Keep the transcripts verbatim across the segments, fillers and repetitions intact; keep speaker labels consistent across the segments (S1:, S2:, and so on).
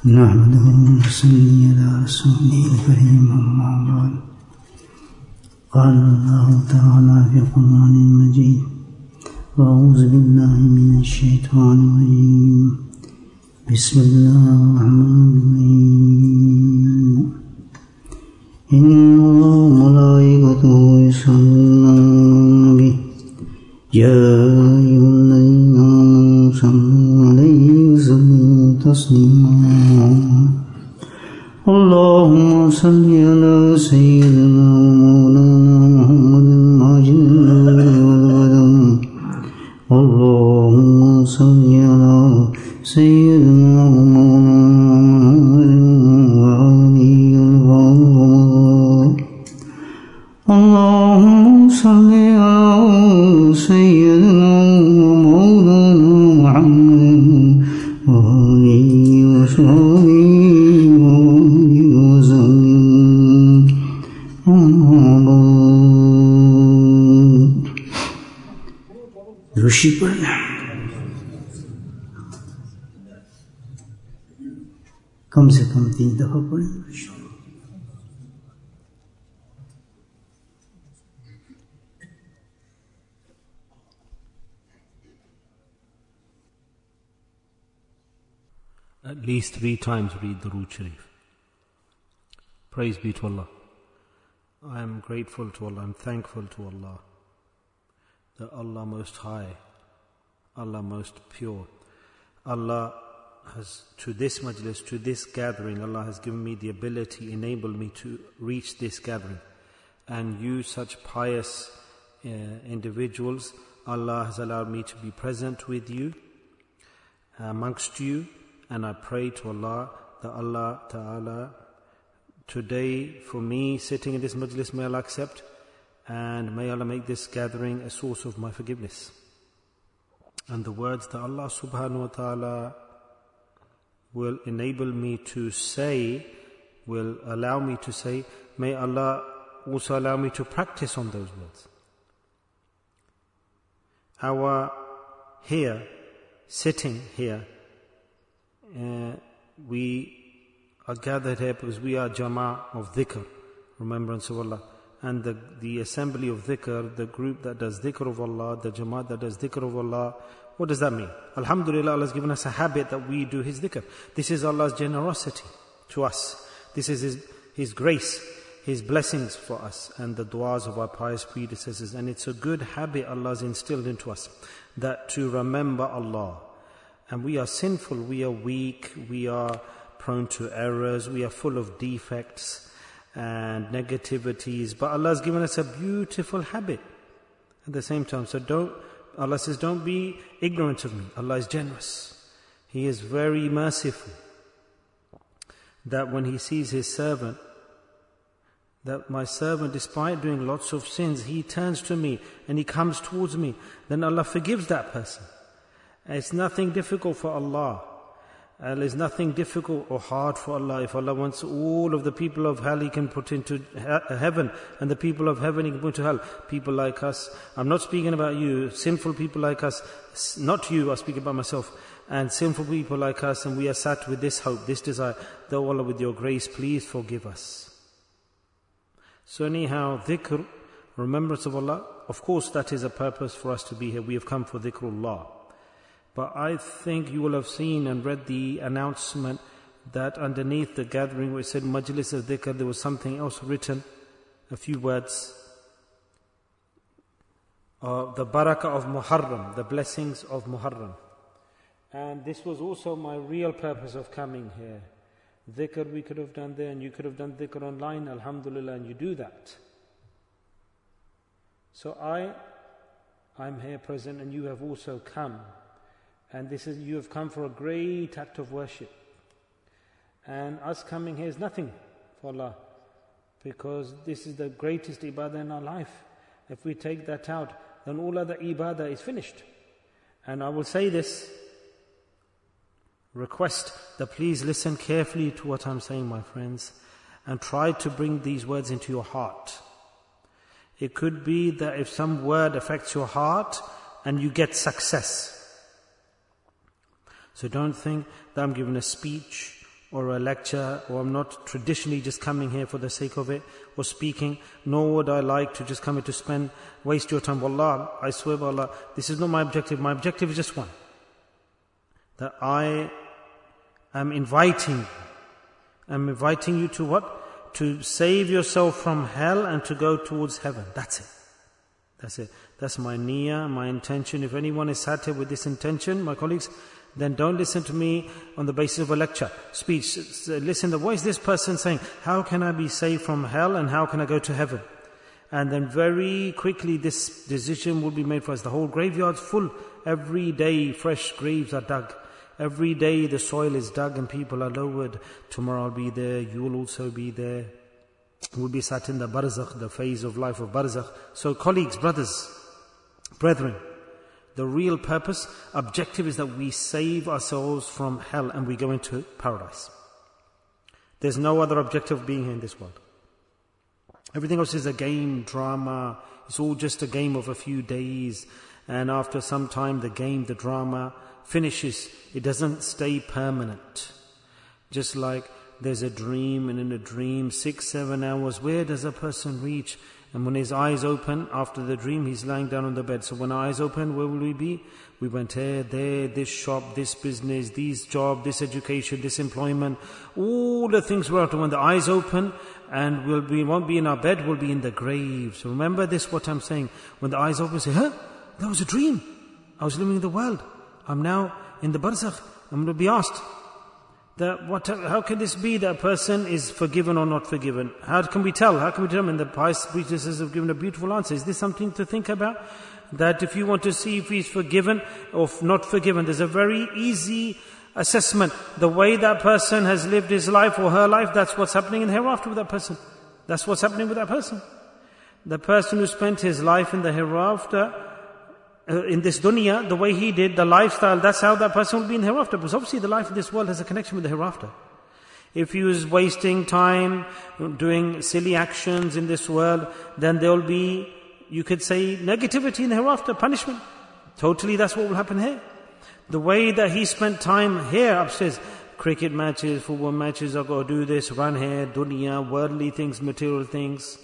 S1: نحمده ونصلي على رسوله الكريم أما بعد قال الله تعالى في القرآن المجيد وأعوذ بالله من الشيطان الرجيم بسم الله الرحمن الرحيم إن الله وملائكته يصلون على النبي يا أيها الذين آمنوا صلوا عليه وسلموا تسليما اللهم صل على سيدنا ومولانا محمد الماجد والغدم اللهم صل على سيدنا ومولانا محمد وآله اللهم صل على سيدنا ومولانا محمد وآله وصحبه रुषि पर कम से कम तीन दफा पढ़ें.
S2: At least three times read the Durood Sharif. Praise be to Allah. I am grateful to Allah, I am thankful to Allah, that Allah Most High, Allah Most Pure, Allah has, to this majlis, to this gathering, Allah has given me the ability, enabled me to reach this gathering. And you, such pious uh, individuals, Allah has allowed me to be present with you, amongst you, and I pray to Allah that Allah Ta'ala, today for me sitting in this majlis, may Allah accept, and may Allah make this gathering a source of my forgiveness. And the words that Allah subhanahu wa ta'ala will enable me to say, will allow me to say, may Allah also allow me to practice on those words. Our here, sitting here, uh, we are gathered here because we are Jama'ah of Dhikr, remembrance of Allah. And the, the assembly of dhikr, the group that does dhikr of Allah, the Jamaat that does dhikr of Allah, what does that mean? Alhamdulillah, Allah has given us a habit that we do His dhikr. This is Allah's generosity to us. This is His, His grace, His blessings for us, and the du'as of our pious predecessors. And it's a good habit Allah has instilled into us, that to remember Allah. And we are sinful, we are weak, we are prone to errors, we are full of defects and negativities, but Allah has given us a beautiful habit at the same time. So don't, Allah says, don't be ignorant of me. Allah is generous. He is very merciful. That when He sees His servant, that my servant, despite doing lots of sins, he turns to me and he comes towards me, then Allah forgives that person. It's nothing difficult for Allah. And there's nothing difficult or hard for Allah. If Allah wants all of the people of hell, He can put into he- heaven, and the people of heaven He can put into hell. People like us, I'm not speaking about you, sinful people like us, not you, I speak about myself, and sinful people like us, and we are sat with this hope, this desire, that Allah, with Your grace, please forgive us. So anyhow, dhikr, remembrance of Allah, of course that is a purpose for us to be here. We have come for dhikrullah. But I think you will have seen and read the announcement that underneath the gathering where it said Majlis al-Dhikr, there was something else written, a few words. Uh, the barakah of Muharram, the blessings of Muharram. And this was also my real purpose of coming here. Dhikr we could have done there, and you could have done dhikr online, alhamdulillah, and you do that. So I, I'm here present, and you have also come. And this is, you have come for a great act of worship. And us coming here is nothing for Allah, because this is the greatest ibadah in our life. If we take that out, then all other ibadah is finished. And I will say this, request that please listen carefully to what I'm saying, my friends, and try to bring these words into your heart. It could be that if some word affects your heart and you get success. So don't think that I'm giving a speech or a lecture, or I'm not traditionally just coming here for the sake of it, or speaking, nor would I like to just come here to spend, waste your time. Wallah, I swear by Allah, this is not my objective. My objective is just one. That I am inviting you. I'm inviting you to what? To save yourself from hell and to go towards heaven. That's it. That's it. That's my niyyah, my intention. If anyone is sat here with this intention, my colleagues, then don't listen to me on the basis of a lecture, speech. Listen to what is this person saying? How can I be saved from hell and how can I go to heaven? And then very quickly this decision will be made for us. The whole graveyard's full. Every day fresh graves are dug. Every day the soil is dug and people are lowered. Tomorrow I'll be there, you will also be there. We'll be sat in the barzakh, the phase of life of barzakh. So colleagues, brothers, brethren, the real purpose, objective is that we save ourselves from hell and we go into paradise. There's no other objective of being here in this world. Everything else is a game, drama. It's all just a game of a few days. And after some time, the game, the drama finishes. It doesn't stay permanent. Just like there's a dream, and in a dream, six, seven hours, where does a person reach? And when his eyes open, after the dream, he's lying down on the bed. So when our eyes open, where will we be? We went here, there, this shop, this business, this job, this education, this employment. All the things we're after. When the eyes open, and we'll be, won't be in our bed, we'll be in the grave. So remember this, what I'm saying. When the eyes open, say, huh? That was a dream. I was living in the world. I'm now in the barzakh. I'm going to be asked. That what, how can this be that a person is forgiven or not forgiven? How can we tell? How can we determine? The pious preachers have given a beautiful answer. Is this something to think about? That if you want to see if he's forgiven or not forgiven, there's a very easy assessment. The way that person has lived his life or her life, that's what's happening in the hereafter with that person. That's what's happening with that person. The person who spent his life in the hereafter, Uh, in this dunya, the way he did, the lifestyle, that's how that person will be in the hereafter. Because obviously the life of this world has a connection with the hereafter. If he was wasting time, doing silly actions in this world, then there will be, you could say, negativity in the hereafter, punishment. Totally that's what will happen here. The way that he spent time here upstairs, cricket matches, football matches, I've got to do this, run here, dunya, worldly things, material things,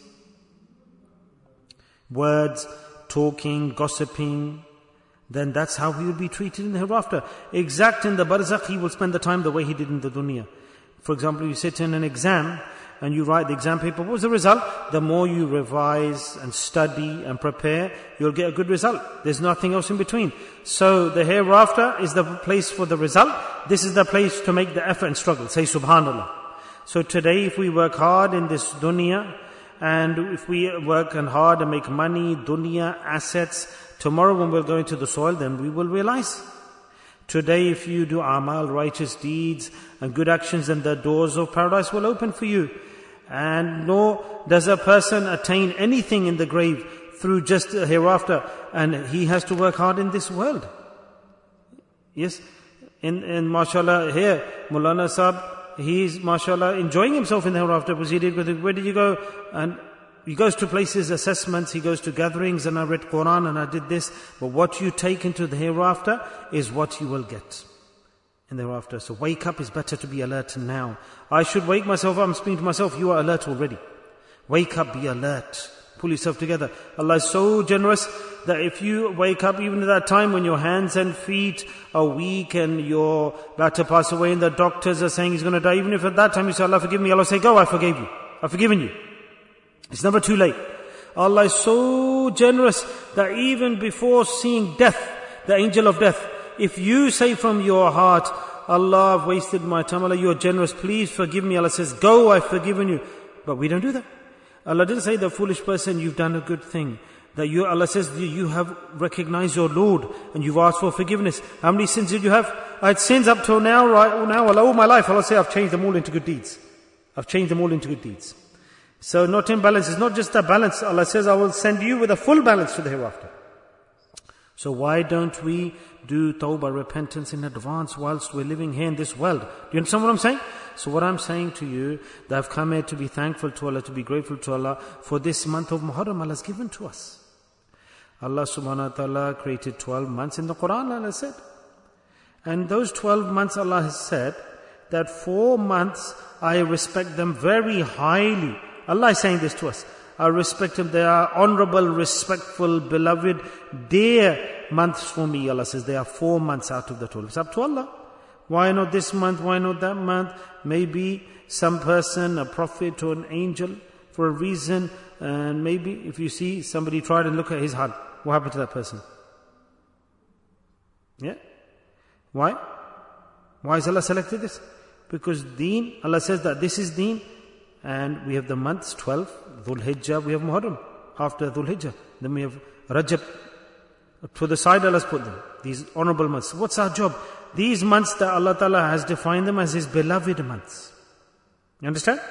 S2: words, talking, gossiping, then that's how he will be treated in the hereafter. Exact in the barzakh, he will spend the time the way he did in the dunya. For example, you sit in an exam and you write the exam paper. What was the result? The more you revise and study and prepare, you'll get a good result. There's nothing else in between. So the hereafter is the place for the result. This is the place to make the effort and struggle. Say subhanallah. So today, if we work hard in this dunya, and if we work and hard and make money, dunya, assets, tomorrow when we're going to the soil, then we will realize. Today, if you do amal, righteous deeds and good actions, then the doors of paradise will open for you. And nor does a person attain anything in the grave through just hereafter, and he has to work hard in this world. Yes, in, in mashallah here, Maulana Sahib, he's, mashallah, enjoying himself in the hereafter because he did, where did you go? And he goes to places, assessments, he goes to gatherings, and I read Quran and I did this. But what you take into the hereafter is what you will get in the hereafter. So wake up, is better to be alert now. I should wake myself up, I'm speaking to myself, you are alert already. Wake up, be alert. Pull yourself together. Allah is so generous that if you wake up even at that time when your hands and feet are weak and you're about to pass away and the doctors are saying he's going to die, even if at that time you say, Allah forgive me, Allah say, go, I forgave you. I've forgiven you. It's never too late. Allah is so generous that even before seeing death, the angel of death, if you say from your heart, Allah, I've wasted my time, Allah, you're generous, please forgive me. Allah says, go, I've forgiven you. But we don't do that. Allah didn't say, the foolish person, you've done a good thing. That you, Allah says, you have recognized your Lord and you've asked for forgiveness. How many sins did you have? I had sins up till now, right now, Allah, all my life. Allah say, I've changed them all into good deeds. I've changed them all into good deeds. So not imbalance, it's not just a balance. Allah says, I will send you with a full balance to the hereafter. So why don't we do tawbah, repentance in advance whilst we're living here in this world? Do you understand what I'm saying? So what I'm saying to you, that I've come here to be thankful to Allah, to be grateful to Allah for this month of Muharram Allah has given to us. Allah subhanahu wa ta'ala created twelve months in the Quran, Allah said. And those twelve months Allah has said that four months I respect them very highly. Allah is saying this to us. I respect them. They are honorable, respectful, beloved, dear months for me. Allah says there are four months out of the twelve. It's up to Allah. Why not this month? Why not that month? Maybe some person, a prophet or an angel, for a reason. And maybe if you see somebody tried and look at his heart, what happened to that person? Yeah? Why? Why has Allah selected this? Because deen, Allah says that this is deen. And we have the months, twelve, Dhul Hijjah, we have Muharram. After Dhul Hijjah, then we have Rajab. To the side Allah has put them, these honorable months. What's our job? These months that Allah Ta'ala has defined them as His beloved months. You understand?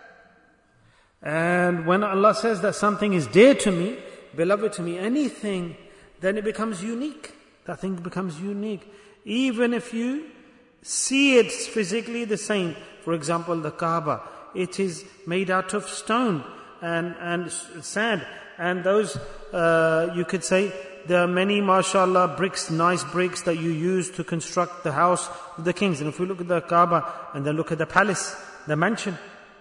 S2: And when Allah says that something is dear to me, beloved to me, anything, then it becomes unique. That thing becomes unique. Even if you see it physically the same. For example, the Kaaba. It is made out of stone and, and sand. And those, uh, you could say, there are many, mashallah, bricks, nice bricks that you use to construct the house of the kings. And if we look at the Kaaba and then look at the palace, the mansion.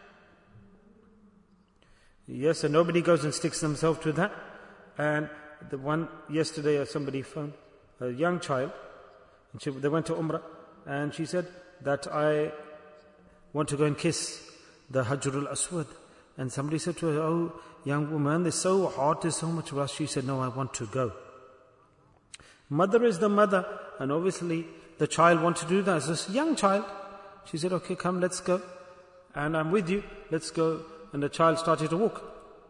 S2: Yes, and nobody goes and sticks themselves to that. And the one, yesterday somebody phoned, a young child, and she, they went to Umrah, and she said that I want to go and kiss the Hajr al-Aswad. And somebody said to her, oh, young woman, it's so hot, there's so much rush. She said, no, I want to go. Mother is the mother, and obviously the child wants to do that. It's this young child. She said, okay, come, let's go. And I'm with you, let's go. And the child started to walk.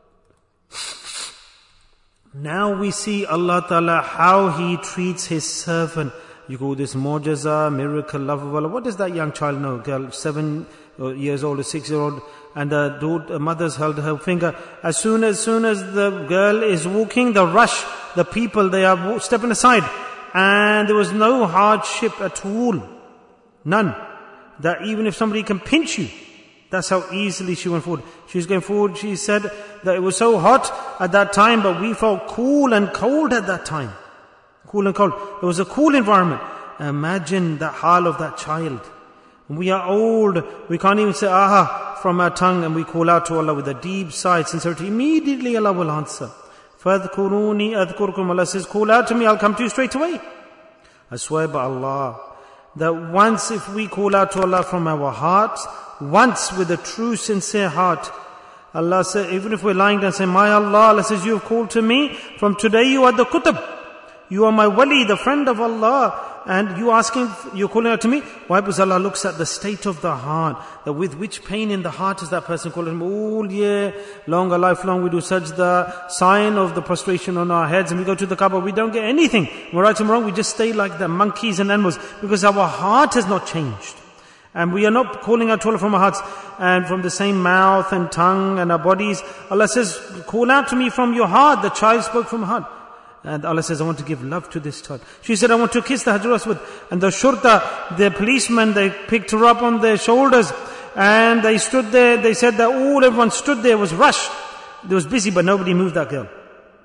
S2: Now we see Allah Ta'ala, how He treats His servant. You go, this mu'jiza, miracle, love of Allah. What does that young child know? Girl, seven years old or six years old, and the daughter, mother's held her finger. As soon as soon as the girl is walking, the rush, the people, they are stepping aside. And there was no hardship at all. None. That even if somebody can pinch you, that's how easily she went forward. She was going forward, she said that it was so hot at that time, but we felt cool and cold at that time. Cool and cold. It was a cool environment. Imagine the hal of that child. We are old, we can't even say aha from our tongue, and we call out to Allah with a deep sigh, sincerity. Immediately Allah will answer. فَاذْكُرُونِي أَذْكُرْكُمْ. Allah says, call out to me, I'll come to you straight away. I swear by Allah, that once if we call out to Allah from our hearts, once with a true sincere heart, Allah says, even if we're lying down saying, my Allah, Allah says, you have called to me, from today you are the Qutb. You are my wali, the friend of Allah. And you asking, you're calling out to me? Why? Because Allah looks at the state of the heart. That with which pain in the heart is that person calling him? All year long, a lifelong, we do sajda, sign of the prostration on our heads, and we go to the Kaaba, we don't get anything. We're right and wrong, we just stay like the monkeys and animals, because our heart has not changed. And we are not calling out to Allah from our hearts and from the same mouth and tongue and our bodies. Allah says, call out to me from your heart. The child spoke from her heart. And Allah says, I want to give love to this child. She said, I want to kiss the Hajr Aswad. And the shurta, the policemen, they picked her up on their shoulders. And they stood there. They said that all everyone stood there was rushed. They was busy, but nobody moved that girl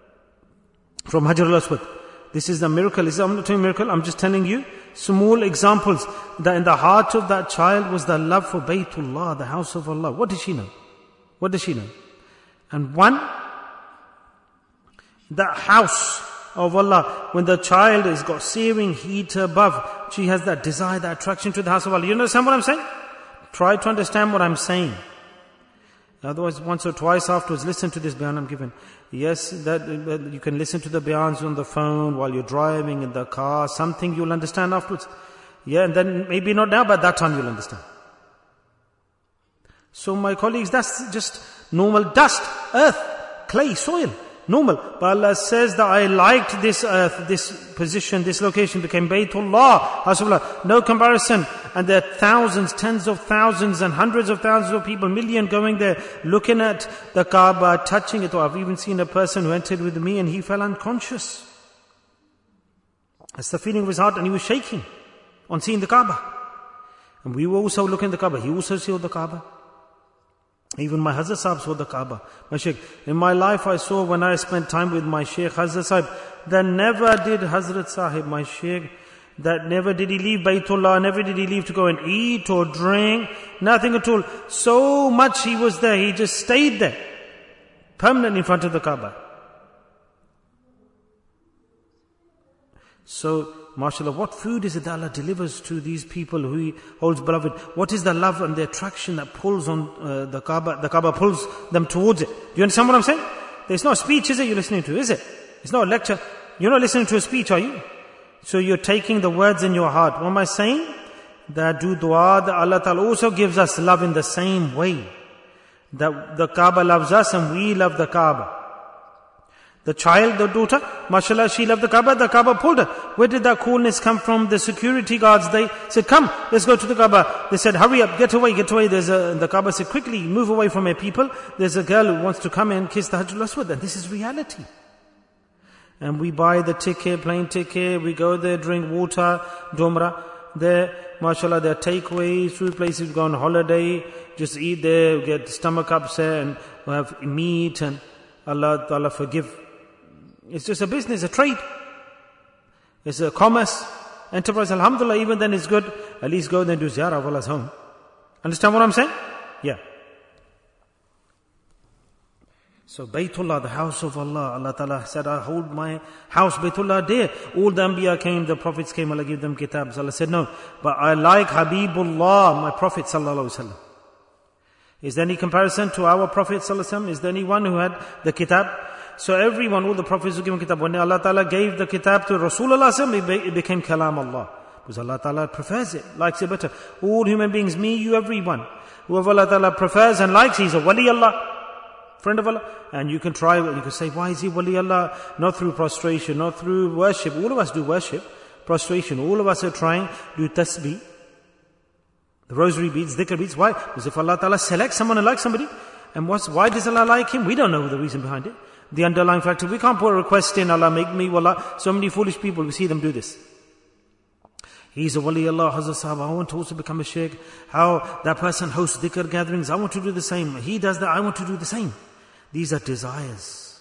S2: from Hajr Aswad. This is the miracle. I'm not telling you miracle. I'm just telling you small examples that in the heart of that child was the love for Baytullah, the house of Allah. What did she know? What does she know? And one, that house of Allah, when the child has got searing heat above, she has that desire, that attraction to the house of Allah. You understand what I'm saying? Try to understand what I'm saying. Otherwise, once or twice afterwards, listen to this bayan I'm giving. Yes, that uh, you can listen to the bayans on the phone while you're driving in the car. Something you'll understand afterwards. Yeah, and then maybe not now, but that time you'll understand. So my colleagues, that's just normal dust, earth, clay, soil. Normal. But Allah says that I liked this earth, this position, this location became Baytullah, house of Allah. No comparison. And there are thousands, tens of thousands and hundreds of thousands of people, million going there, looking at the Kaaba, touching it. Or I've even seen a person who entered with me and he fell unconscious. That's the feeling of his heart, and he was shaking on seeing the Kaaba. And we were also looking at the Kaaba. He also saw the Kaaba. Even my Hazrat Sahib saw the Kaaba. My Shaykh. In my life I saw when I spent time with my Shaykh Hazrat Sahib, that never did Hazrat Sahib, my Shaykh, that never did he leave Baytullah, never did he leave to go and eat or drink, nothing at all. So much he was there, he just stayed there, permanently in front of the Kaaba. So, mashallah, what food is it that Allah delivers to these people who He holds beloved? What is the love and the attraction that pulls on uh, the Kaaba? The Kaaba pulls them towards it. Do you understand what I'm saying? There's no speech, is it, you're listening to, is it? It's not a lecture. You're not listening to a speech, are you? So you're taking the words in your heart. What am I saying? That do dua, that Allah Ta'ala also gives us love in the same way. That the Kaaba loves us and we love the Kaaba. The child, the daughter, mashallah, she loved the Kaaba, the Kaaba pulled her. Where did that coolness come from? The security guards, they said, come, let's go to the Kaaba. They said, hurry up, get away, get away. There's a, the Kaaba said, quickly, move away from my people. There's a girl who wants to come and kiss the Hajjul Aswad. And this is reality. And we buy the ticket, plane ticket, we go there, drink water, domra. There, mashallah, there are takeaways, food places, we go on holiday, just eat there, we get stomach upset and we have meat and Allah, Allah forgive. It's just a business, a trade. It's a commerce, enterprise. Alhamdulillah, even then it's good. At least go there and do ziyarah of Allah's home. Understand what I'm saying? Yeah. So Baytullah, the house of Allah, Allah Ta'ala said, I hold my house, Baytullah, dear. All the Anbiya came, the prophets came, Allah gave them kitabs. Allah said, no, but I like Habibullah, my Prophet Sallallahu Alaihi Wasallam. Is there any comparison to our Prophet Sallallahu Alaihi Wasallam? Is there anyone who had the kitab? So everyone, all the prophets who given kitab, when Allah Ta'ala gave the kitab to Rasulullah Sallallahu Alaihi Wasallam, it became Kalam Allah. Because Allah Ta'ala prefers it, likes it better. All human beings, me, you, everyone. Whoever Allah Ta'ala prefers and likes, he's a wali Allah. Friend of Allah. And you can try, you can say, why is he wali Allah? Not through prostration, not through worship. All of us do worship, prostration. All of us are trying to do tasbih. The rosary beads, dhikr beads. Why? Because if Allah Ta'ala selects someone and likes somebody, and what's, why does Allah like him? We don't know the reason behind it. The underlying factor. We can't put a request in, Allah make me wallah. So many foolish people, we see them do this. He's a wali Allah, Hazrat Sahaba, I want to also become a sheikh. How that person hosts dhikr gatherings, I want to do the same. He does that, I want to do the same. These are desires.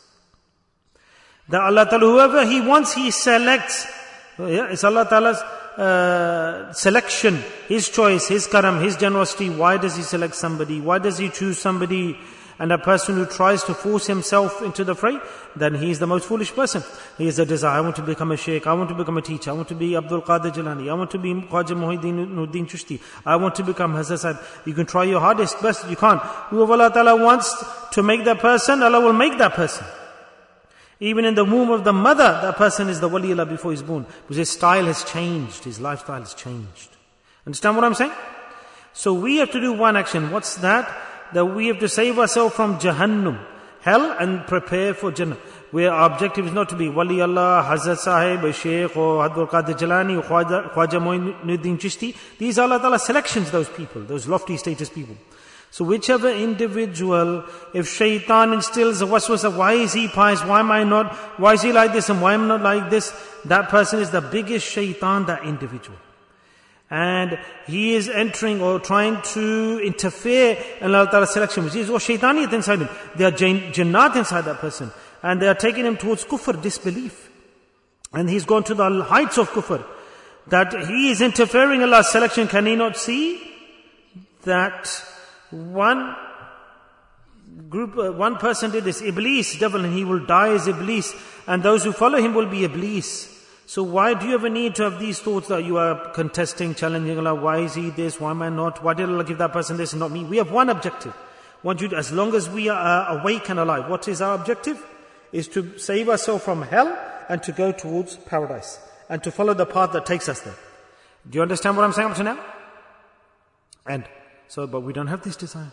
S2: That Allah Ta'ala, whoever He wants, He selects. Yeah, it's Allah Ta'ala's uh, selection, His choice, His karam, His generosity. Why does He select somebody? Why does He choose somebody? And a person who tries to force himself into the fray, then he is the most foolish person. He has a desire, I want to become a sheikh, I want to become a teacher, I want to be Abdul Qadir Jilani, I want to be Khwaja Muhyiddin Chishti, I want to become Hazrat Sahib. You can try your hardest, best, you can't. Whoever Allah Ta'ala wants to make that person, Allah will make that person. Even in the womb of the mother, that person is the wali Allah before he's born. Because his style has changed, his lifestyle has changed. Understand what I'm saying? So we have to do one action. What's that? That we have to save ourselves from Jahannam, hell, and prepare for Jannah. Where our objective is not to be Wali Allah, Hazrat Sahib, a Shaykh, or Abdul Qadir Jilani, or Khwaja, Khwaja Muhyiddin Chishti. These are Allah Ta'ala selections, those people, those lofty status people. So whichever individual, if shaitan instills a waswasa, why is he pious, why am I not, why is he like this and why am I not like this? That person is the biggest shaitan, that individual. And he is entering or trying to interfere in Allah Ta'ala's selection, which is all shaitaniyat inside him. There are jannat inside that person. And they are taking him towards kufr, disbelief. And he's gone to the heights of kufr. That he is interfering in Allah's selection. Can he not see that one group, uh, one person did this, Iblis, devil, and he will die as Iblis. And those who follow him will be Iblis. So why do you ever need to have these thoughts that you are contesting, challenging Allah? Why is he this? Why am I not? Why did Allah give that person this and not me? We have one objective. Want you to, as long as we are uh, awake and alive, what is our objective? Is to save ourselves from hell and to go towards paradise. And to follow the path that takes us there. Do you understand what I'm saying up to now? And so, but we don't have this desire.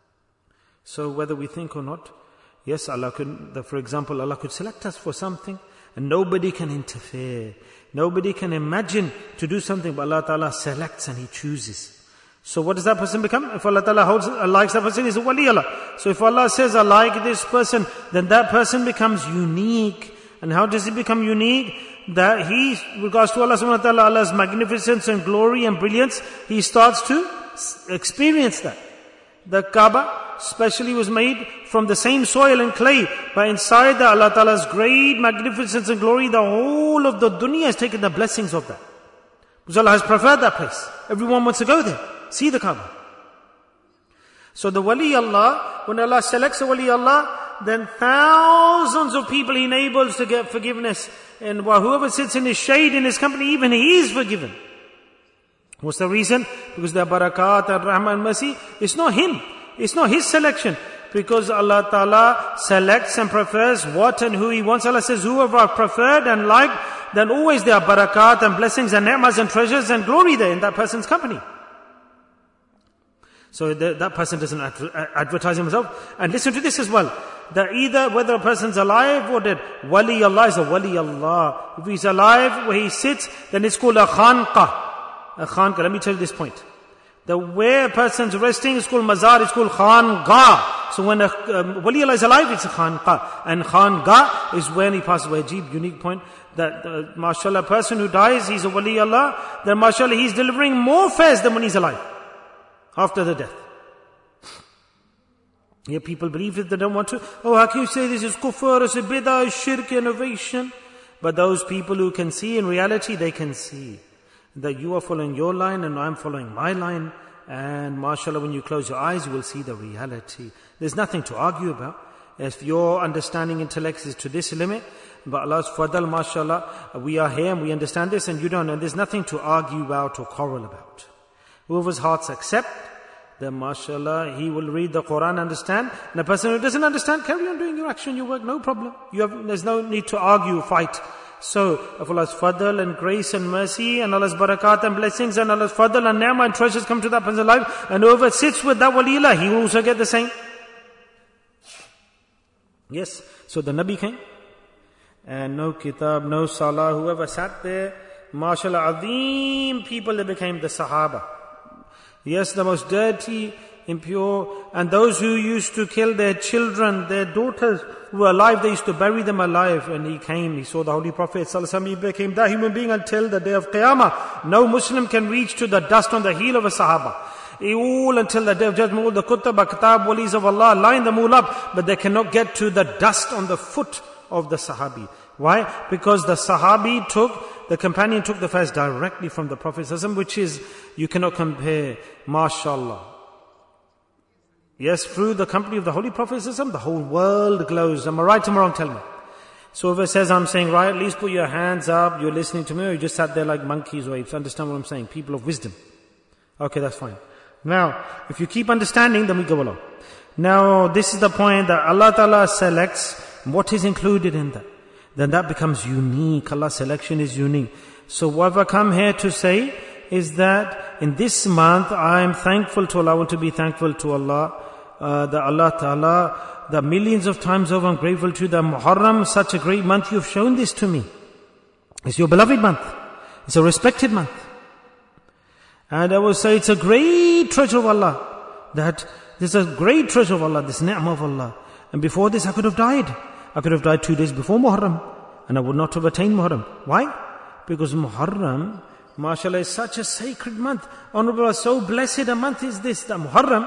S2: So whether we think or not, yes, Allah could, the, for example, Allah could select us for something. And nobody can interfere. Nobody can imagine to do something, but Allah Ta'ala selects and He chooses. So what does that person become? If Allah Ta'ala holds, uh, likes that person, he's a wali Allah. So if Allah says, I like this person, then that person becomes unique. And how does he become unique? That he, with regards to Allah Subhanahu wa Ta'ala, Allah's magnificence and glory and brilliance, he starts to experience that. The Kaaba especially was made from the same soil and clay, but inside the Allah Ta'ala's great magnificence and glory, the whole of the dunya has taken the blessings of that. Because Allah has preferred that place. Everyone wants to go there, see the Kaaba. So the Wali Allah, when Allah selects a Wali Allah, then thousands of people He enables to get forgiveness. And whoever sits in His shade, in His company, even he is forgiven. What's the reason? Because the barakat and rahmah and mercy, it's not Him. It's not His selection. Because Allah Ta'ala selects and prefers what and who He wants. Allah says, whoever are preferred and liked, then always there are barakat and blessings and ni'mas and treasures and glory there in that person's company. So the, that person doesn't adver- advertise himself. And listen to this as well. That either, whether a person's alive or dead, Wali Allah is a Wali Allah. If he's alive, where he sits, then it's called a khanqah. A khanqah. Let me tell you this point. The where a person's resting is called mazar, it's called khangah. So when a um, Wali Allah is alive, it's a khangah. And khangah is when he passes away. Ajib, unique point. That, uh, mashallah, a person who dies, he's a Wali Allah, then mashallah, he's delivering more fares than when he's alive. After the death. Yeah, people believe it, they don't want to. Oh, how can you say this is kufr, it's a bid'ah, it's shirk, innovation? But those people who can see in reality, they can see that you are following your line and I'm following my line. And mashallah, when you close your eyes, you will see the reality. There's nothing to argue about. If your understanding intellect is to this limit, but Allah's fadal, mashallah, we are here and we understand this and you don't, and there's nothing to argue about or quarrel about. Whoever's hearts accept, then mashallah, he will read the Quran, understand. And a person who doesn't understand, carry on doing your action, your work, no problem. You have, there's no need to argue, fight. So, of Allah's fadl and grace and mercy and Allah's barakat and blessings and Allah's fadl and ni'mah and treasures come to that person's life, and whoever sits with that walilah, he will also get the same. Yes, so the Nabi came, and no kitab, no salah, whoever sat there, mashallah, azim people, they became the Sahaba. Yes, the most dirty, impure, and those who used to kill their children, their daughters who were alive, they used to bury them alive. And he came, he saw the Holy Prophet sallallahu alaihi wasallam, he became that human being until the day of Qiyamah. No Muslim can reach to the dust on the heel of a Sahaba. All until the day of judgment, all the Kutub, Kitab, Walis of Allah, line them all up, but they cannot get to the dust on the foot of the Sahabi. Why? Because the Sahabi took, the companion took the faiz directly from the Prophet sallallahu alaihi wasallam, which is, you cannot compare, mashallah. Yes, through the company of the Holy Prophet sallallahu alaihi wasallam, the whole world glows. Am I right or am I wrong? Tell me. So if it says I'm saying right, at least put your hands up, you're listening to me, or you just sat there like monkeys or apes. Understand what I'm saying? People of wisdom. Okay, that's fine. Now, if you keep understanding, then we go along. Now, this is the point that Allah Ta'ala selects what is included in that. Then that becomes unique. Allah's selection is unique. So what I've come here to say is that in this month, I am thankful to Allah. I want to be thankful to Allah. Uh, that Allah Ta'ala, that millions of times over I'm grateful to you. That Muharram, such a great month, you've shown this to me. It's your beloved month. It's a respected month. And I will say it's a great treasure of Allah. That this is a great treasure of Allah, this ni'mah of Allah. And before this I could have died. I could have died two days before Muharram. And I would not have attained Muharram. Why? Because Muharram, mashallah, is such a sacred month. Honorable Allah, so blessed a month is this, the Muharram.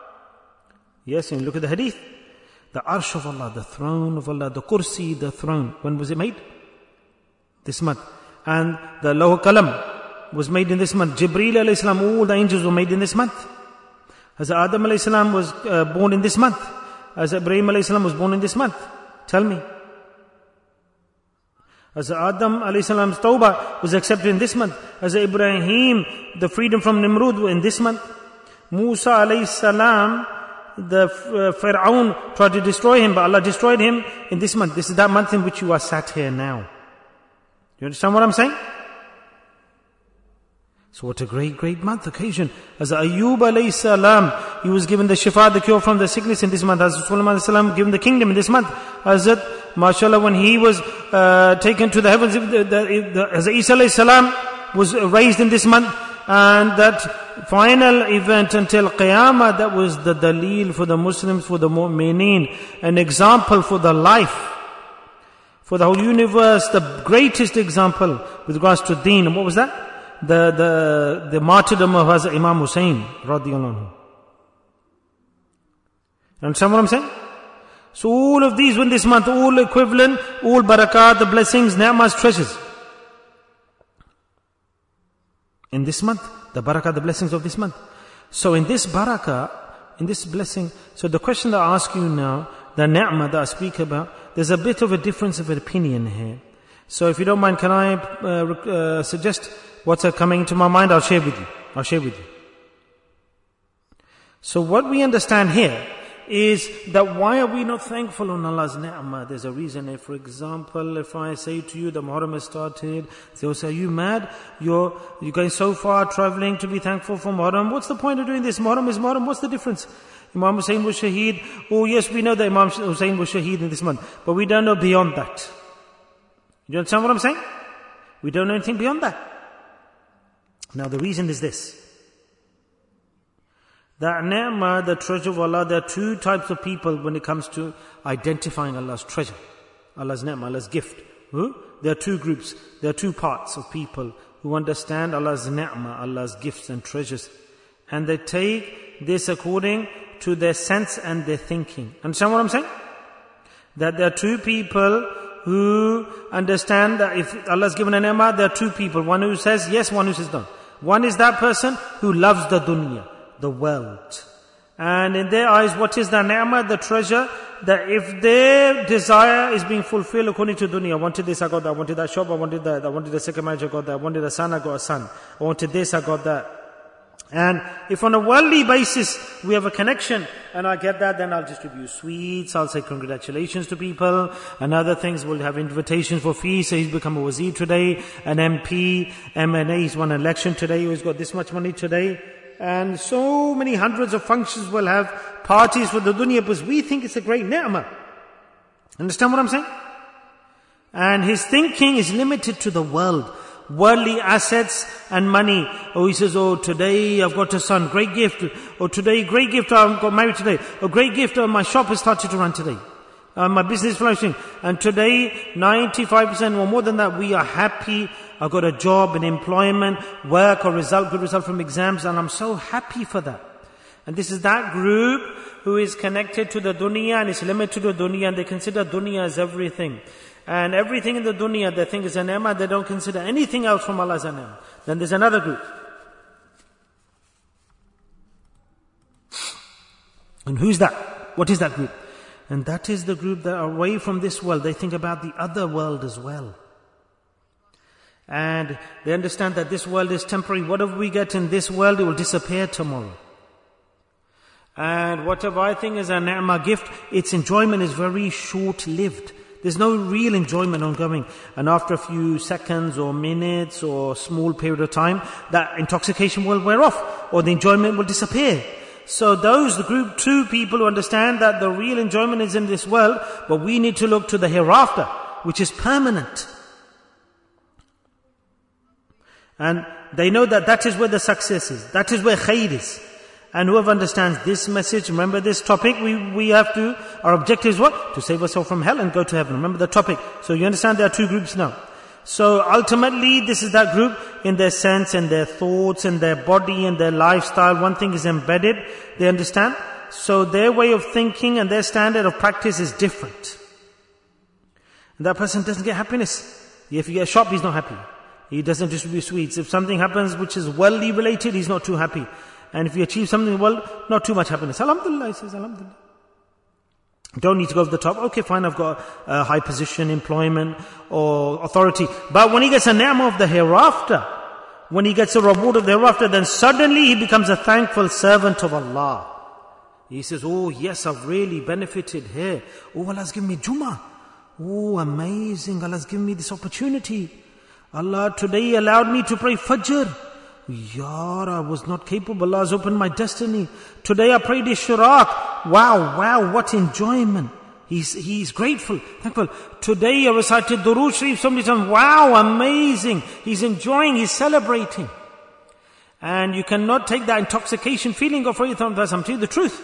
S2: Yes, and look at the hadith. The arsh of Allah, the throne of Allah, the kursi, the throne. When was it made? This month. And the Lawh Qalam was made in this month. Jibreel alayhi salam, all the angels were made in this month. Hazrat Adam alayhi salam was uh, born in this month. Hazrat Ibrahim alayhi salam was born in this month. Tell me. Hazrat Adam alayhi salam's tawbah was accepted in this month. Hazrat Ibrahim, the freedom from Nimrud in this month. Musa alayhi salam, the uh, Fir'aun tried to destroy him, but Allah destroyed him in this month. This is that month in which you are sat here now. Do you understand what I'm saying? So what a great, great month, occasion. As Ayyub alayhi salam, he was given the shifa, the cure from the sickness in this month. As Sulaiman alayhi salam given the kingdom in this month. As mashallah, when he was uh, taken to the heavens, the, the, the, as Isa alayhi salam was raised in this month. And that final event until Qiyamah, that was the daleel for the Muslims, for the mu'mineen, an example for the life, for the whole universe, the greatest example with regards to deen. And what was that? The, the, the martyrdom of Hazrat Imam Hussain, radiyallahu anhu. Understand what I'm saying? So all of these in this month, all equivalent, all barakat, the blessings, ni'mas, treasures. in this month. The barakah, the blessings of this month. So in this barakah, in this blessing, so the question that I ask you now, the ni'mah that I speak about, there's a bit of a difference of opinion here. So if you don't mind, can I uh, uh, suggest what's uh, coming to my mind? I'll share with you. I'll share with you. So what we understand here is that why are we not thankful on Allah's ni'mah? There's a reason. If, for example, if I say to you the Muharram has started, they will say, are you mad? You're, you're going so far traveling to be thankful for Muharram. What's the point of doing this? Muharram is Muharram. What's the difference? Imam Hussain was shaheed. Oh yes, we know that Imam Hussain was shaheed in this month. But we don't know beyond that. You understand what I'm saying? We don't know anything beyond that. Now the reason is this. That ni'mah, the treasure of Allah, there are two types of people when it comes to identifying Allah's treasure. Allah's ni'mah, Allah's gift. Huh? There are two groups, there are two parts of people who understand Allah's ni'mah, Allah's gifts and treasures. And they take this according to their sense and their thinking. Understand what I'm saying? That there are two people who understand that if Allah's given a ni'mah, there are two people. One who says yes, one who says no. One is that person who loves the dunya, the world. And in their eyes, what is the ni'mah, the treasure? That if their desire is being fulfilled according to dunya, I wanted this, I got that, I wanted that shop, I wanted that, I wanted a second marriage, I got that, I wanted a son, I got a son, I wanted this, I got that. And if on a worldly basis we have a connection and I get that, then I'll distribute sweets, I'll say congratulations to people, and other things, we'll have invitations for fees. So he's become a wazir today, an M P, M N A, he's won an election today, he's got this much money today. And so many hundreds of functions will have parties for the dunya because we think it's a great ni'mah. Understand what I'm saying? And his thinking is limited to the world. Worldly assets and money. Oh, he says, oh, today I've got a son, great gift. Oh, today, great gift, I got married today. Oh, great gift, oh, my shop has started to run today. Uh, my business is flourishing. And today, ninety-five percent or more than that, we are happy. I've got a job, an employment, work, or result, good result from exams, and I'm so happy for that. And this is that group who is connected to the dunya and is limited to the dunya, and they consider dunya as everything. And everything in the dunya they think is a ni'mah, they don't consider anything else from Allah as a ni'mah. Then there's another group. And who's that? What is that group? And that is the group that are away from this world. They think about the other world as well. And they understand that this world is temporary. Whatever we get in this world, it will disappear tomorrow. And whatever I think is a ni'mah gift, its enjoyment is very short-lived. There's no real enjoyment ongoing. And after a few seconds or minutes or small period of time, that intoxication will wear off or the enjoyment will disappear. So those, the group two people who understand that the real enjoyment is in this world, but we need to look to the hereafter, which is permanent. And they know that that is where the success is. That is where khair is. And whoever understands this message, remember this topic, we, we have to, our objective is what? To save ourselves from hell and go to heaven. Remember the topic. So you understand there are two groups now. So ultimately this is that group in their sense and their thoughts and their body and their lifestyle. One thing is embedded. They understand. So their way of thinking and their standard of practice is different. And that person doesn't get happiness. If you get a shop, he's not happy. He doesn't distribute sweets. If something happens which is worldly related, he's not too happy. And if you achieve something in the world, not too much happiness. Alhamdulillah, he says, Alhamdulillah. Don't need to go to the top. Okay, fine, I've got a high position, employment, or authority. But when he gets a ni'mah of the hereafter, when he gets a reward of the hereafter, then suddenly he becomes a thankful servant of Allah. He says, oh yes, I've really benefited here. Oh, Allah's given me Jummah. Oh, amazing, Allah's given me this opportunity. Allah today allowed me to pray Fajr. Yar, I was not capable. Allah has opened my destiny. Today I prayed Ishraq. Wow, wow, what enjoyment. He's, he's grateful, thankful. Today I recited Durood Sharif so many times. Wow, amazing. He's enjoying, he's celebrating. And you cannot take that intoxication feeling of faith on that. I'm telling you the truth.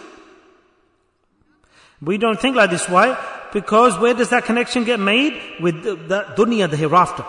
S2: We don't think like this. Why? Because where does that connection get made? With the, the dunya, the hereafter.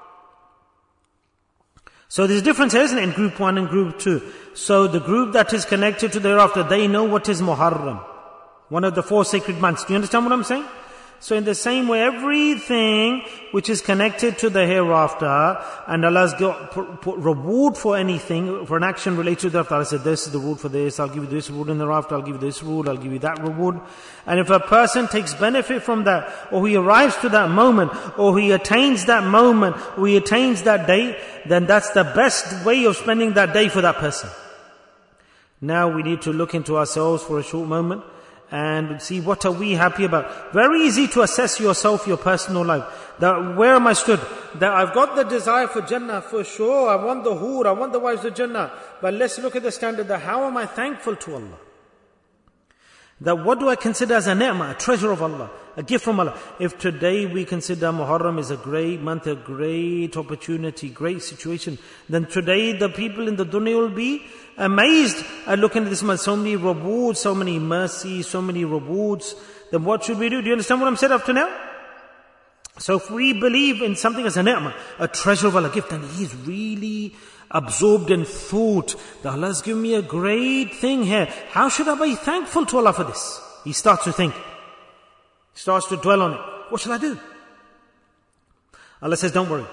S2: So there's a difference, isn't it, in group one and group two. So the group that is connected to the hereafter, they know what is Muharram. One of the four sacred months. Do you understand what I'm saying? So in the same way, everything which is connected to the hereafter, and Allah's got put, put reward for anything, for an action related to the hereafter. Allah said, this is the reward for this, I'll give you this reward in the hereafter, I'll give you this reward, I'll give you that reward. And if a person takes benefit from that, or he arrives to that moment, or he attains that moment, or he attains that day, then that's the best way of spending that day for that person. Now we need to look into ourselves for a short moment, and see what are we happy about. Very easy to assess yourself, your personal life. That where am I stood? That I've got the desire for Jannah for sure. I want the hoor, I want the wives of Jannah. But let's look at the standard that how am I thankful to Allah? That what do I consider as a ni'mah, a treasure of Allah, a gift from Allah? If today we consider Muharram is a great month, a great opportunity, great situation, then today the people in the dunya will be amazed at looking at this month. So many rewards, so many mercies, so many rewards. Then what should we do? Do you understand what I'm saying up to now? So if we believe in something as a ni'mah, a treasure of Allah, gift, then He's really absorbed in thought that Allah has given me a great thing here. How should I be thankful to Allah for this? He starts to think. He starts to dwell on it. What shall I do? Allah says, don't worry.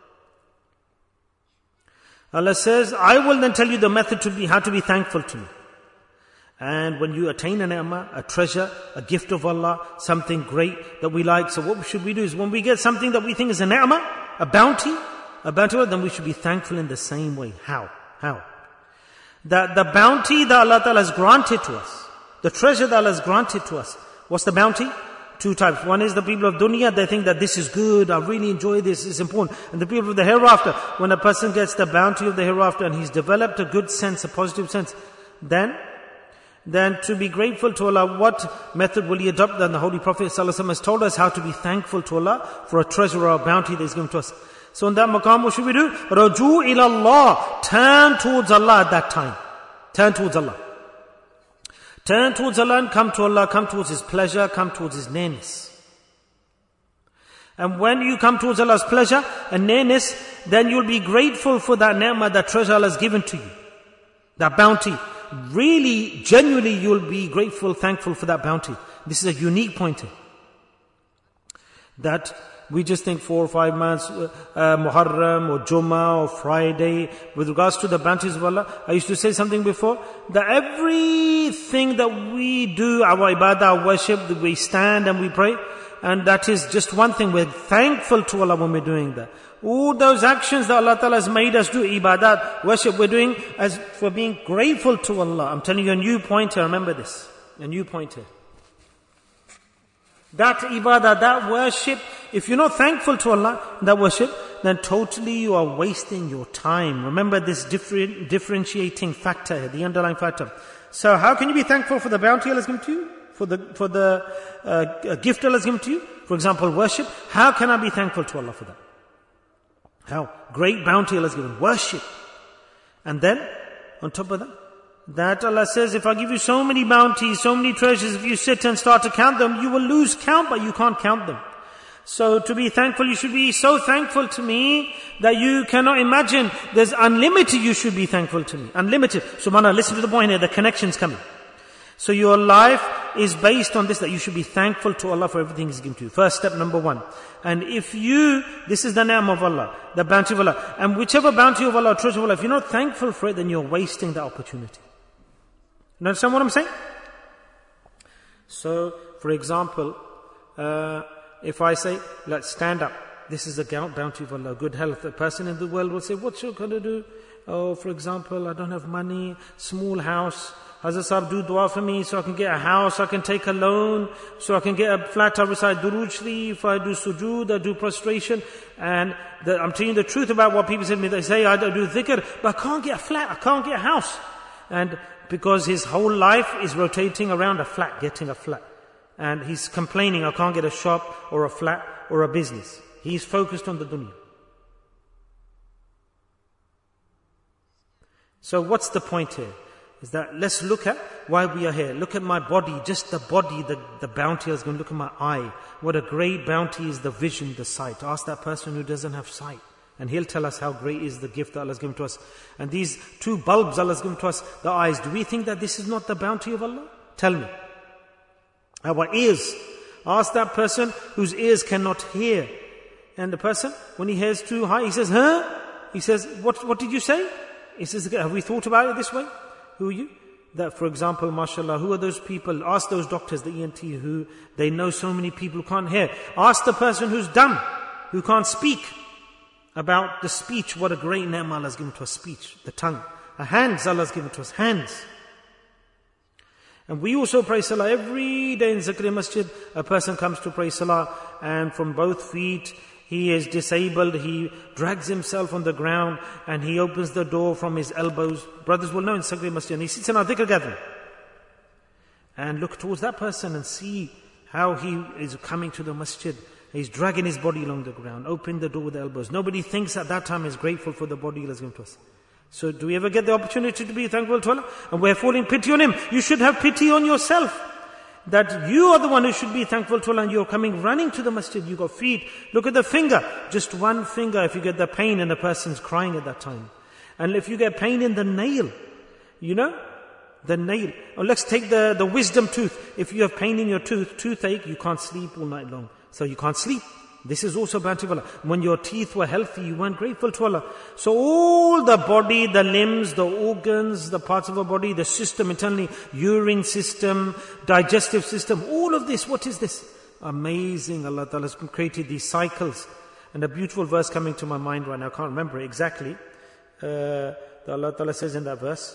S2: Allah says, I will then tell you the method to be, how to be thankful to me. And when you attain a ni'mah, a treasure, a gift of Allah, something great that we like, so what should we do is when we get something that we think is a ni'mah, a bounty, a bounty, then we should be thankful in the same way. How? How? That the bounty that Allah Ta'ala has granted to us, the treasure that Allah has granted to us, what's the bounty? Two types. One is the people of dunya, they think that this is good, I really enjoy this, it's important. And the people of the hereafter, when a person gets the bounty of the hereafter and he's developed a good sense, a positive sense, then, then to be grateful to Allah, what method will he adopt? Then the Holy Prophet ﷺ has told us how to be thankful to Allah for a treasure or a bounty that He's given to us. So in that maqam, what should we do? Raju ila Allah. Turn towards Allah at that time. Turn towards Allah. Turn towards Allah and come to Allah, come towards His pleasure, come towards His nearness. And when you come towards Allah's pleasure and nearness, then you'll be grateful for that ni'mah, that treasure Allah has given to you. That bounty. Really, genuinely, you'll be grateful, thankful for that bounty. This is a unique pointer. That we just think four or five months, uh, Muharram or Jummah or Friday, with regards to the bounties of Allah. I used to say something before, that everything that we do, our ibadah, our worship, that we stand and we pray, and that is just one thing, we're thankful to Allah when we're doing that. All those actions that Allah Ta'ala has made us do, ibadat, worship, we're doing as for being grateful to Allah. I'm telling you a new pointer, remember this, a new pointer. That ibadah, that worship, if you're not thankful to Allah, that worship, then totally you are wasting your time. Remember this different, differentiating factor, the underlying factor. So how can you be thankful for the bounty Allah has given to you? For the, for the uh, gift Allah has given to you? For example, worship. How can I be thankful to Allah for that? How? Great bounty Allah has given. Worship. And then, on top of that, that Allah says, if I give you so many bounties, so many treasures, if you sit and start to count them, you will lose count, but you can't count them. So to be thankful, you should be so thankful to me that you cannot imagine. There's unlimited, you should be thankful to me. Unlimited. Subhanallah, listen to the point here, the connection's coming. So your life is based on this, that you should be thankful to Allah for everything He's given to you. First step number one. And if you, this is the name of Allah, the bounty of Allah. And whichever bounty of Allah, treasure of Allah, if you're not thankful for it, then you're wasting the opportunity. You understand what I'm saying? So, for example, uh, if I say, let's stand up. This is the bounty of Allah, good health. A person in the world will say, what should I do? Oh, for example, I don't have money, small house. Hazrat Sahib, do dua for me so I can get a house, I can take a loan, so I can get a flat, I recite Durood Sharif, if I do sujood, I do prostration. And the, I'm telling you the truth about what people say to me. They say, I don't do dhikr, but I can't get a flat, I can't get a house. And because his whole life is rotating around a flat, getting a flat. And he's complaining, I can't get a shop or a flat or a business. He's focused on the dunya. So what's the point here? Is that let's look at why we are here. Look at my body, just the body, the, the bounty is going to look at my eye. What a great bounty is the vision, the sight. Ask that person who doesn't have sight. And he'll tell us how great is the gift that Allah has given to us. And these two bulbs Allah has given to us, the eyes. Do we think that this is not the bounty of Allah? Tell me. Our ears. Ask that person whose ears cannot hear. And the person, when he hears too high, he says, huh? He says, what, what did you say? He says, have we thought about it this way? Who are you? That, for example, mashallah, who are those people? Ask those doctors, the E N T, who they know so many people who can't hear. Ask the person who's dumb, who can't speak, about the speech. What a great ni'mah Allah has given to us, speech, the tongue. Our hands, Allah has given to us, hands. And we also pray salah every day in Zakaria Masjid. A person comes to pray salah, and from both feet, he is disabled, he drags himself on the ground, and he opens the door from his elbows. Brothers will know in Zakaria Masjid, and he sits in our dhikr gathering. And look towards that person and see how he is coming to the masjid. He's dragging his body along the ground, opening the door with the elbows. Nobody thinks at that time is grateful for the body Allah has given to us. So do we ever get the opportunity to be thankful to Allah? And we're falling pity on Him. You should have pity on yourself. That you are the one who should be thankful to Allah, and you're coming running to the masjid. You got feet. Look at the finger. Just one finger, if you get the pain and the person's crying at that time. And if you get pain in the nail, you know, the nail. Or let's take the, the wisdom tooth. If you have pain in your tooth, toothache, you can't sleep all night long. So you can't sleep. This is also bounty of Allah. When your teeth were healthy, you weren't grateful to Allah. So all the body, the limbs, the organs, the parts of our body, the system internally, urine system, digestive system, all of this, what is this? Amazing. Allah Ta'ala has created these cycles. And a beautiful verse coming to my mind right now, I can't remember it exactly. Uh, Allah Ta'ala says in that verse,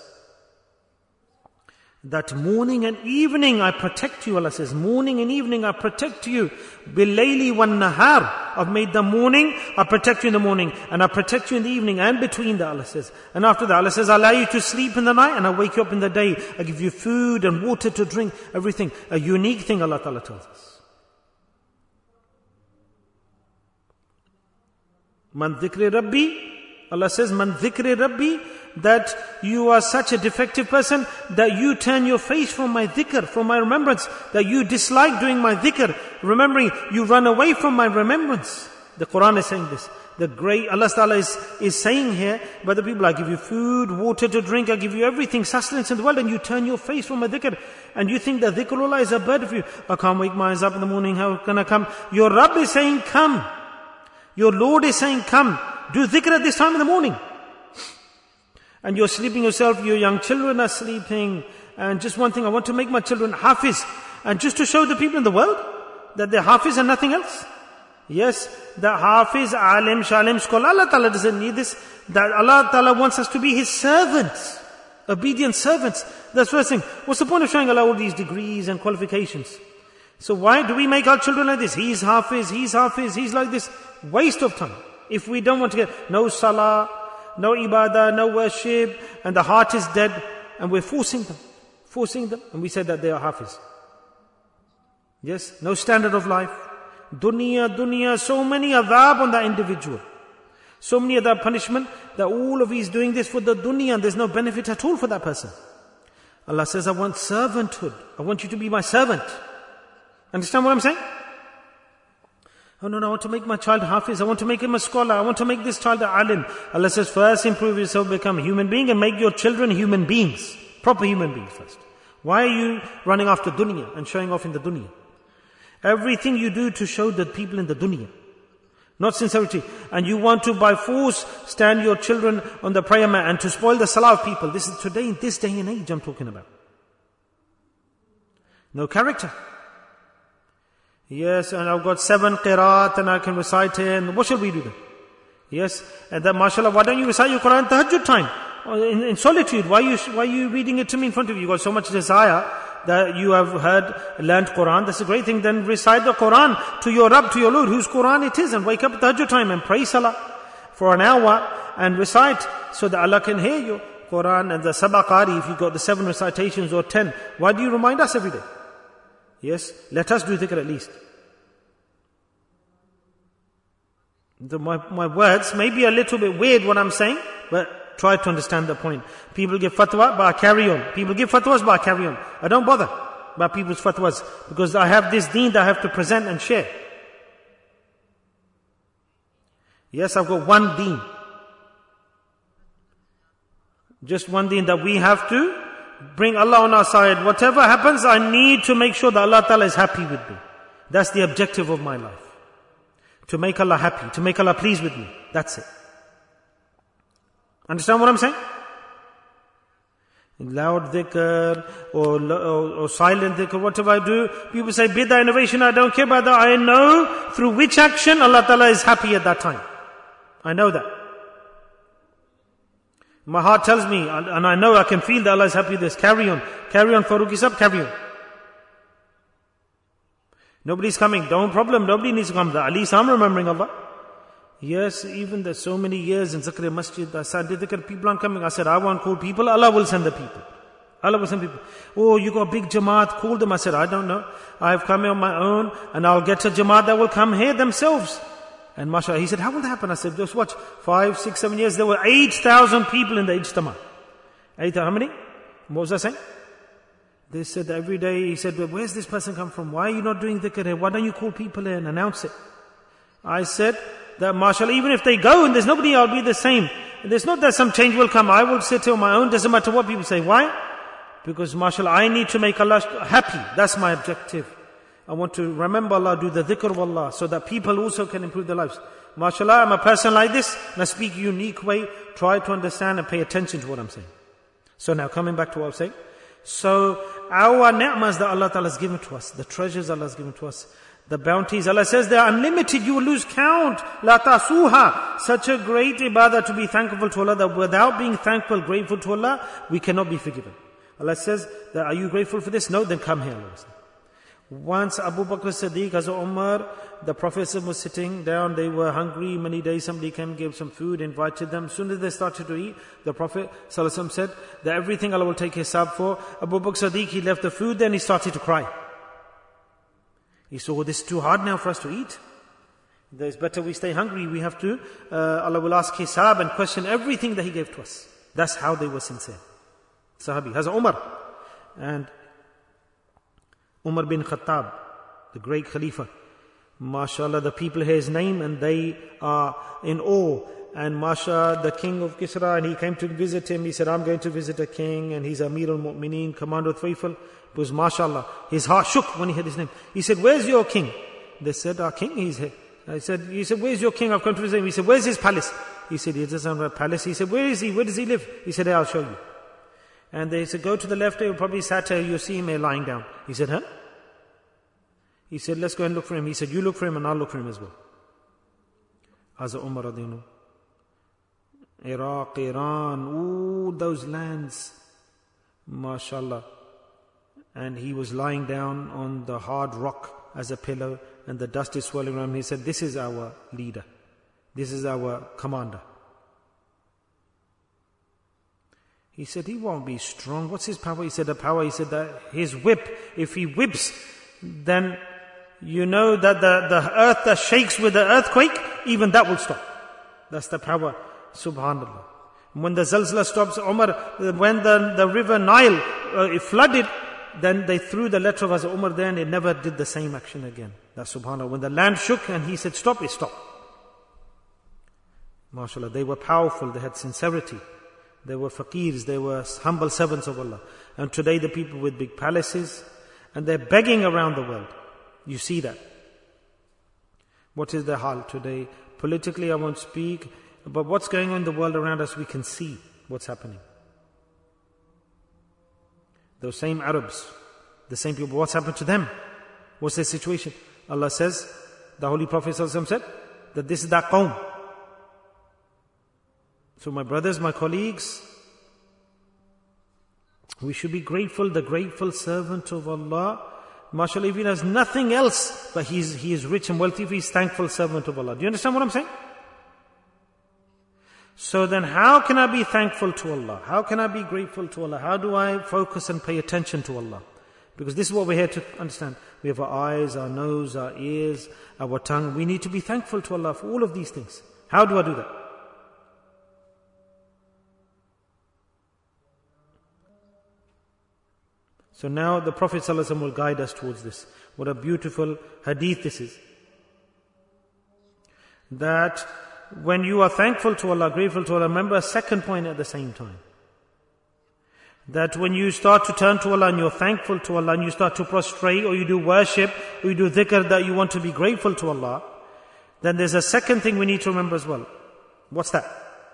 S2: that morning and evening I protect you, Allah says. Morning and evening I protect you. Bilayli wan nahar. I've made the morning, I protect you in the morning. And I protect you in the evening and between that, Allah says. And after that, Allah says, I allow you to sleep in the night and I wake you up in the day. I give you food and water to drink, everything. A unique thing Allah Ta'ala tells us. Man dhikri Rabbi. Allah says, Man dhikri Rabbi. That you are such a defective person that you turn your face from my dhikr, from my remembrance, that you dislike doing my dhikr, remembering, you run away from my remembrance. The Quran is saying this. The great Allah Ta'ala is, is saying here, by the people, I give you food, water to drink, I give you everything, sustenance in the world, and you turn your face from my dhikr. And you think that dhikrullah is a burden for you. I can't wake my eyes up in the morning, how can I come? Your Rabb is saying, come. Your Lord is saying, come. Do dhikr at this time in the morning. And you're sleeping yourself, your young children are sleeping. And just one thing, I want to make my children hafiz. And just to show the people in the world that they're hafiz and nothing else. Yes, the hafiz, alim, shalim, scholar, Allah Ta'ala doesn't need this. That Allah Ta'ala wants us to be His servants. Obedient servants. That's first thing. What's the point of showing Allah all these degrees and qualifications? So why do we make our children like this? He's hafiz, he's hafiz, he's like this. Waste of time. If we don't want to get no salah, no ibadah, no worship, and the heart is dead, and we're forcing them, forcing them, and we say that they are hafiz. Yes, no standard of life. Dunya, dunya, so many adhab on that individual. So many other punishment, that all of he's doing this for the dunya, and there's no benefit at all for that person. Allah says, I want servanthood. I want you to be my servant. Understand what I'm saying? Oh no, no, I want to make my child hafiz. I want to make him a scholar. I want to make this child a alim. Allah says, first improve yourself, become a human being, and make your children human beings. Proper human beings first. Why are you running after dunya and showing off in the dunya? Everything you do to show the people in the dunya. Not sincerity. And you want to by force stand your children on the prayer mat and to spoil the salah of people. This is today, in this day and age I'm talking about. No character. Yes, and I've got seven qiraat and I can recite it. And what shall we do then? Yes, and then mashallah, why don't you recite your Quran tahajjud time? In, in solitude, why are, you, why are you reading it to me in front of you? You've got so much desire that you have heard, learned Quran. That's a great thing. Then recite the Quran to your Rabb, to your Lord, whose Quran it is, and wake up at tahajjud time and pray salah for an hour and recite so that Allah can hear your Quran. And the sabah qari, if you've got the seven recitations or ten, why do you remind us every day? Yes, let us do dhikr at least. The, my, my words may be a little bit weird what I'm saying, but try to understand the point. People give fatwa, but I carry on. People give fatwas, but I carry on. I don't bother about people's fatwas, because I have this deen that I have to present and share. Yes, I've got one deen. Just one deen that we have to bring Allah on our side. Whatever happens, I need to make sure that Allah Ta'ala is happy with me. That's the objective of my life. To make Allah happy, to make Allah pleased with me. That's it. Understand what I'm saying? Loud dhikr or, or, or silent dhikr, whatever I do, people say, bid'ah, innovation, I don't care about that. I know through which action Allah Ta'ala is happy at that time. I know that. My heart tells me, and I know I can feel that Allah is happy with this. Carry on. Carry on, Farooqi Sahib, carry on. Nobody's coming. Don't problem. Nobody needs to come. At least I'm remembering Allah. Yes, even there's so many years in Zakariya Masjid, I said, people aren't coming. I said, I won't call people. Allah will send the people. Allah will send people. Oh, you got a big Jamaat, call them. I said, I don't know. I've come here on my own, and I'll get a Jamaat that will come here themselves. And mashallah, he said, how will that happen? I said, just watch. Five, six, seven years, there were eight thousand people in the Ijtama. Eight, how many? What was I saying? They said every day, he said, well, where's this person come from? Why are you not doing dhikr here? Why don't you call people here and announce it? I said that mashallah, even if they go and there's nobody, I'll be the same. There's not that some change will come. I will sit here on my own. Doesn't matter what people say. Why? Because mashallah, I need to make Allah happy. That's my objective. I want to remember Allah, do the dhikr of Allah, so that people also can improve their lives. MashaAllah, I'm a person like this, and I speak a unique way. Try to understand and pay attention to what I'm saying. So now, coming back to what I'm saying. So, our ni'mas that Allah Ta'ala has given to us, the treasures Allah has given to us, the bounties, Allah says they are unlimited, you will lose count. La tasuha. Such a great ibadah to be thankful to Allah, that without being thankful, grateful to Allah, we cannot be forgiven. Allah says, that, are you grateful for this? No, then come here, Allah says. Once Abu Bakr Siddiq, as Umar, the Prophet was sitting down, they were hungry, many days somebody came, gave some food, invited them. As soon as they started to eat, the Prophet ﷺ said that everything Allah will take hisab for. Abu Bakr Siddiq, he left the food, then he started to cry. He said, oh, this is too hard now for us to eat. It's better we stay hungry, we have to, uh, Allah will ask hisab and question everything that He gave to us. That's how they were sincere. Sahabi, Hazrat Umar. And Umar bin Khattab, the great Khalifa. MashaAllah, the people hear his name and they are in awe. And MashaAllah, the king of Kisra, and he came to visit him. He said, I'm going to visit a king, and he's Amir al-Mu'mineen, commander of Faithful. Because MashaAllah, his heart shook when he heard his name. He said, where's your king? They said, our king, he's here. I said, he said, where's your king? I've come to visit him. He said, where's his palace? He said, he doesn't have a palace. He said, where is he? Where does he live? He said, hey, I'll show you. And they said, go to the left, you'll probably sat here, you'll see him here lying down. He said, huh? He said, let's go and look for him. He said, you look for him and I'll look for him as well. Hazrat Umar radhiyallahu anhu. Iraq, Iran, all those lands. MashaAllah. And he was lying down on the hard rock as a pillow and the dust is swirling around him. He said, this is our leader. This is our commander. He said, he won't be strong. What's his power? He said, the power, he said that his whip, if he whips, then you know that the, the earth that shakes with the earthquake, even that will stop. That's the power. Subhanallah. When the zalzala stops, Umar, when the, the river Nile uh, it flooded, then they threw the letter of Hazrat Umar there and it never did the same action again. That's subhanallah. When the land shook and he said, stop, it stopped. MashaAllah, they were powerful, they had sincerity. They were faqirs, they were humble servants of Allah. And today the people with big palaces, and they're begging around the world. You see that. What is the hal today? Politically I won't speak, but what's going on in the world around us, we can see what's happening. Those same Arabs, the same people, what's happened to them? What's their situation? Allah says, the Holy Prophet ﷺ said, that this is that qawm. So my brothers, my colleagues, we should be grateful, the grateful servant of Allah. MashaAllah, if he has nothing else, but he is, he is rich and wealthy, if he is thankful servant of Allah. Do you understand what I'm saying? So then how can I be thankful to Allah? How can I be grateful to Allah? How do I focus and pay attention to Allah? Because this is what we're here to understand. We have our eyes, our nose, our ears, our tongue. We need to be thankful to Allah for all of these things. How do I do that? So now the Prophet ﷺ will guide us towards this. What a beautiful hadith this is. That when you are thankful to Allah, grateful to Allah, remember a second point at the same time. That when you start to turn to Allah and you're thankful to Allah and you start to prostrate or you do worship or you do dhikr that you want to be grateful to Allah, then there's a second thing we need to remember as well. What's that?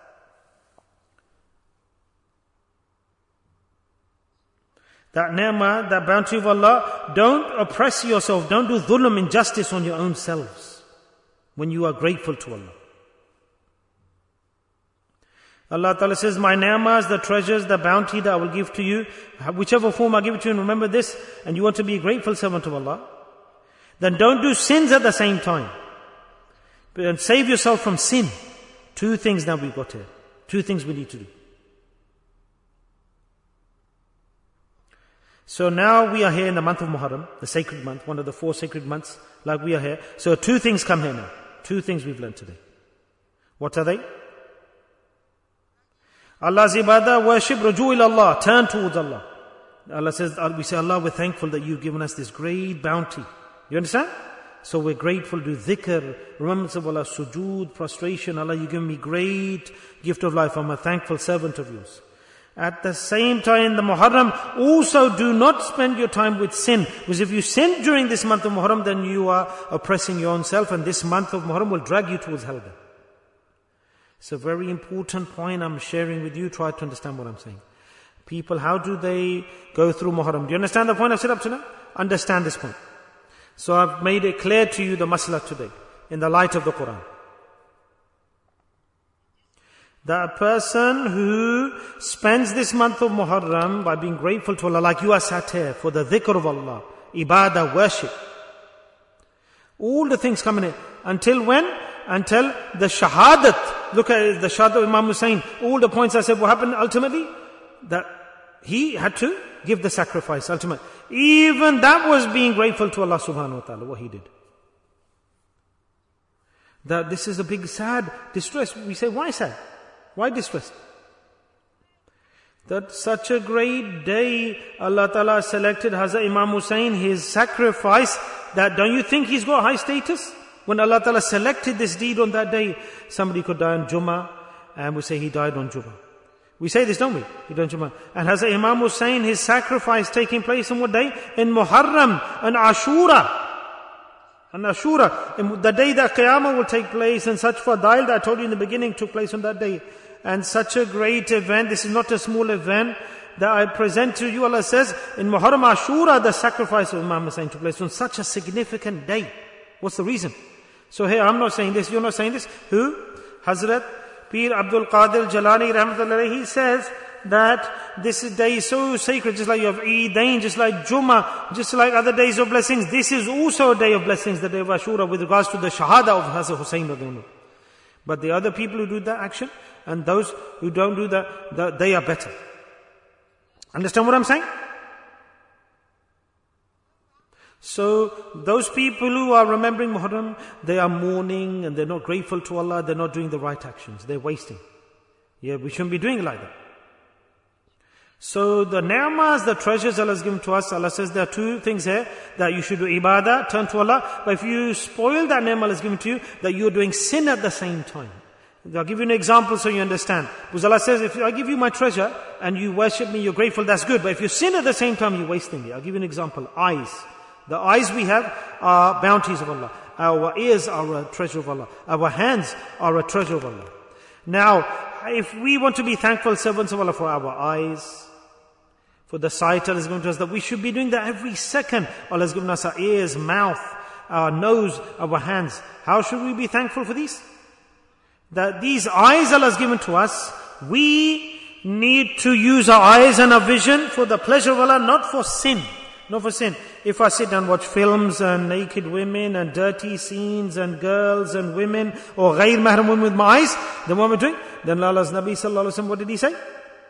S2: That ni'mah, that bounty of Allah, don't oppress yourself, don't do dhulm, injustice on your own selves when you are grateful to Allah. Allah Ta'ala says, my ni'mahs, the treasures, the bounty that I will give to you, whichever form I give it to you, and remember this, and you want to be a grateful servant of Allah, then don't do sins at the same time. And save yourself from sin. Two things now we've got here. Two things we need to do. So now we are here in the month of Muharram, the sacred month, one of the four sacred months, like we are here. So two things come here now. Two things we've learned today. What are they? Allah's ibadah, worship, ruju' ila Allah, turn towards Allah. Allah says, we say, Allah, we're thankful that you've given us this great bounty. You understand? So we're grateful to dhikr, remembrance of Allah, sujood, prostration. Allah, you give me great gift of life. I'm a thankful servant of yours. At the same time, in the Muharram, also do not spend your time with sin. Because if you sin during this month of Muharram, then you are oppressing your own self, and this month of Muharram will drag you towards hell. It's a very important point I'm sharing with you. Try to understand what I'm saying. People, how do they go through Muharram? Do you understand the point I've said up to now? Understand this point. So I've made it clear to you the masala today, in the light of the Quran. That a person who spends this month of Muharram by being grateful to Allah, like you are sat here for the dhikr of Allah, ibadah, worship, all the things coming in. Until when? Until the shahadat. Look at the shahadat of Imam Hussain. All the points I said, what happened ultimately? That he had to give the sacrifice ultimately. Even that was being grateful to Allah subhanahu wa ta'ala, what he did. That this is a big sad distress. We say, why sad? Why distress? That such a great day Allah Ta'ala selected Hazrat Imam Hussain, his sacrifice, that don't you think he's got high status? When Allah Ta'ala selected this deed on that day, somebody could die on Jummah, and we say he died on Jummah. We say this, don't we? He died on Jummah. And Hazrat Imam Hussain, his sacrifice taking place on what day? In Muharram and Ashura. And Ashura, in the day that Qiyamah will take place, and such fadail that I told you in the beginning took place on that day. And such a great event, this is not a small event, that I present to you. Allah says, in Muharram Ashura, the sacrifice of Imam Hussain took place on such a significant day. What's the reason? So here, I'm not saying this, you're not saying this. Who? Hazrat Pir Abdul Qadir Jalani Rahmatullah, he says that this day is so sacred, just like you have Eidain, just like Jummah, just like other days of blessings. This is also a day of blessings, the day of Ashura, with regards to the Shahada of Hazrat Hussain. But the other people who do that action, and those who don't do that, they are better. Understand what I'm saying? So, those people who are remembering Muharram, they are mourning and they're not grateful to Allah, they're not doing the right actions, they're wasting. Yeah, we shouldn't be doing it like that. So, the ni'mas, the treasures Allah has given to us, Allah says there are two things here, that you should do ibadah, turn to Allah, but if you spoil that ni'mah Allah has given to you, that you're doing sin at the same time. I'll give you an example so you understand. Because Allah says, if I give you my treasure and you worship me, you're grateful, that's good. But if you sin at the same time, you're wasting it. I'll give you an example. Eyes. The eyes we have are bounties of Allah. Our ears are a treasure of Allah. Our hands are a treasure of Allah. Now, if we want to be thankful servants of Allah for our eyes, for the sight Allah has given to us, that we should be doing that every second. Allah has given us our ears, mouth, our nose, our hands. How should we be thankful for these? That these eyes Allah has given to us, we need to use our eyes and our vision for the pleasure of Allah, not for sin. Not for sin. If I sit and watch films and naked women and dirty scenes and girls and women or ghair mahram women with my eyes, then what am I doing? Then Allah's Nabi sallallahu alaihi wasallam, what did he say?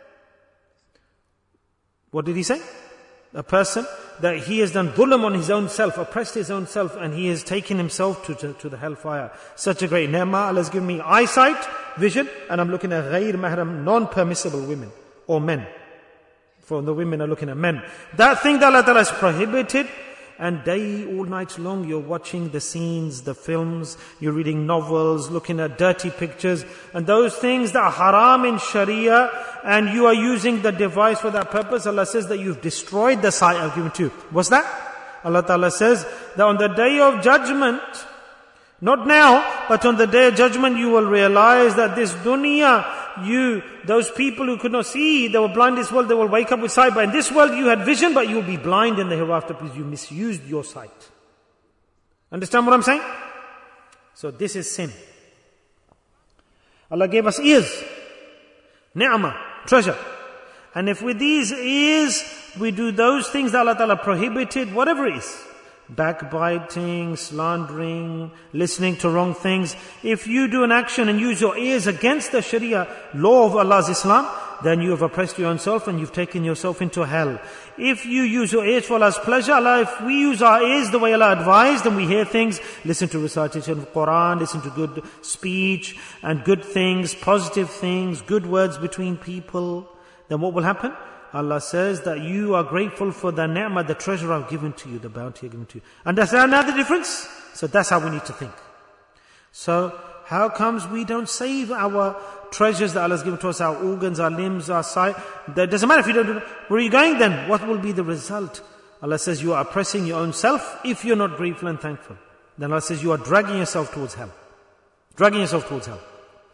S2: What did he say? A person that he has done dhulm on his own self, oppressed his own self, and he has taken himself to, to, to the hellfire. Such a great ni'mah. Allah has given me eyesight, vision, and I'm looking at ghair mahram, non-permissible women or men. For the women are looking at men. That thing that Allah Ta'ala has prohibited, And day, all night long, you're watching the scenes, the films, you're reading novels, looking at dirty pictures, and those things that are haram in Sharia, and you are using the device for that purpose, Allah says that you've destroyed the sight I've given to you. What's that? Allah Ta'ala says that on the day of judgment, not now, but on the day of judgment, you will realize that this dunya, you, those people who could not see, they were blind in this world, they will wake up with sight. But in this world you had vision, but you will be blind in the hereafter because you misused your sight. Understand what I'm saying? So this is sin. Allah gave us ears, ni'mah, treasure. And if with these ears we do those things that Allah Ta'ala prohibited, whatever it is, backbiting, slandering, listening to wrong things. If you do an action and use your ears against the Sharia law of Allah's Islam, then you have oppressed your own self and you've taken yourself into hell. If you use your ears for Allah's pleasure, Allah, if we use our ears the way Allah advised and we hear things, listen to recitation of Quran, listen to good speech and good things, positive things, good words between people, then what will happen? Allah says that you are grateful for the ni'mah, the treasure I've given to you, the bounty I've given to you. Understand now the difference? So that's how we need to think. So how comes we don't save our treasures that Allah has given to us, our organs, our limbs, our sight? That doesn't matter if you don't do it. Where are you going then? What will be the result? Allah says you are oppressing your own self if you're not grateful and thankful. Then Allah says you are dragging yourself towards hell. Dragging yourself towards hell.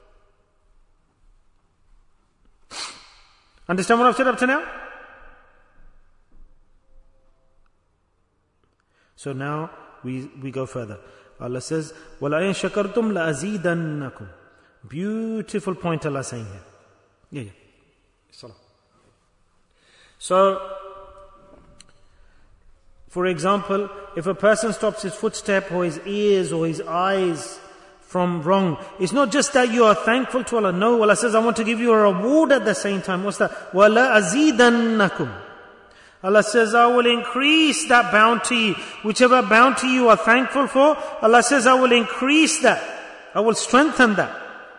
S2: Understand what I've said up to now? So now we we go further. Allah says, وَلَئِن شَكَرْتُمْ لَأَزِيدَنَّكُمْ. Beautiful point Allah saying here. Yeah, yeah. Salah. So, for example, if a person stops his footstep or his ears or his eyes from wrong, it's not just that you are thankful to Allah. No, Allah says, I want to give you a reward at the same time. What's that? وَلَا أَزِيدَنَّكُمْ. Allah says, I will increase that bounty. Whichever bounty you are thankful for, Allah says, I will increase that. I will strengthen that.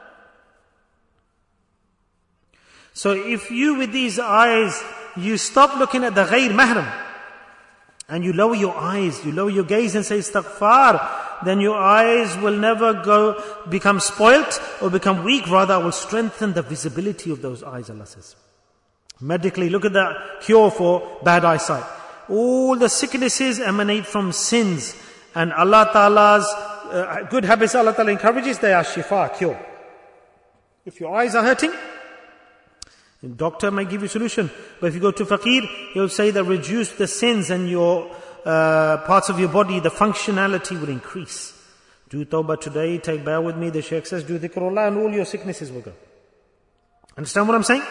S2: So if you with these eyes, you stop looking at the ghayr mahram, and you lower your eyes, you lower your gaze and say istighfar, then your eyes will never go, become spoilt or become weak. Rather, I will strengthen the visibility of those eyes, Allah says. Medically, look at the cure for bad eyesight. All the sicknesses emanate from sins. And Allah Ta'ala's uh, good habits Allah Ta'ala encourages, they are shifa, cure. If your eyes are hurting, the doctor may give you a solution. But if you go to faqir, he'll say that reduce the sins and your uh, parts of your body, the functionality will increase. Do tawbah today, take bear with me, the Shaykh says, do dhikrullah and all your sicknesses will go. Understand what I'm saying?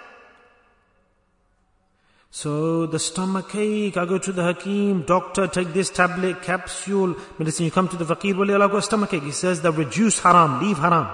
S2: So the stomach ache, I go to the Hakim, doctor, take this tablet, capsule, medicine. You come to the faqir, wali Allah, got stomach ache. He says that reduce haram, leave haram.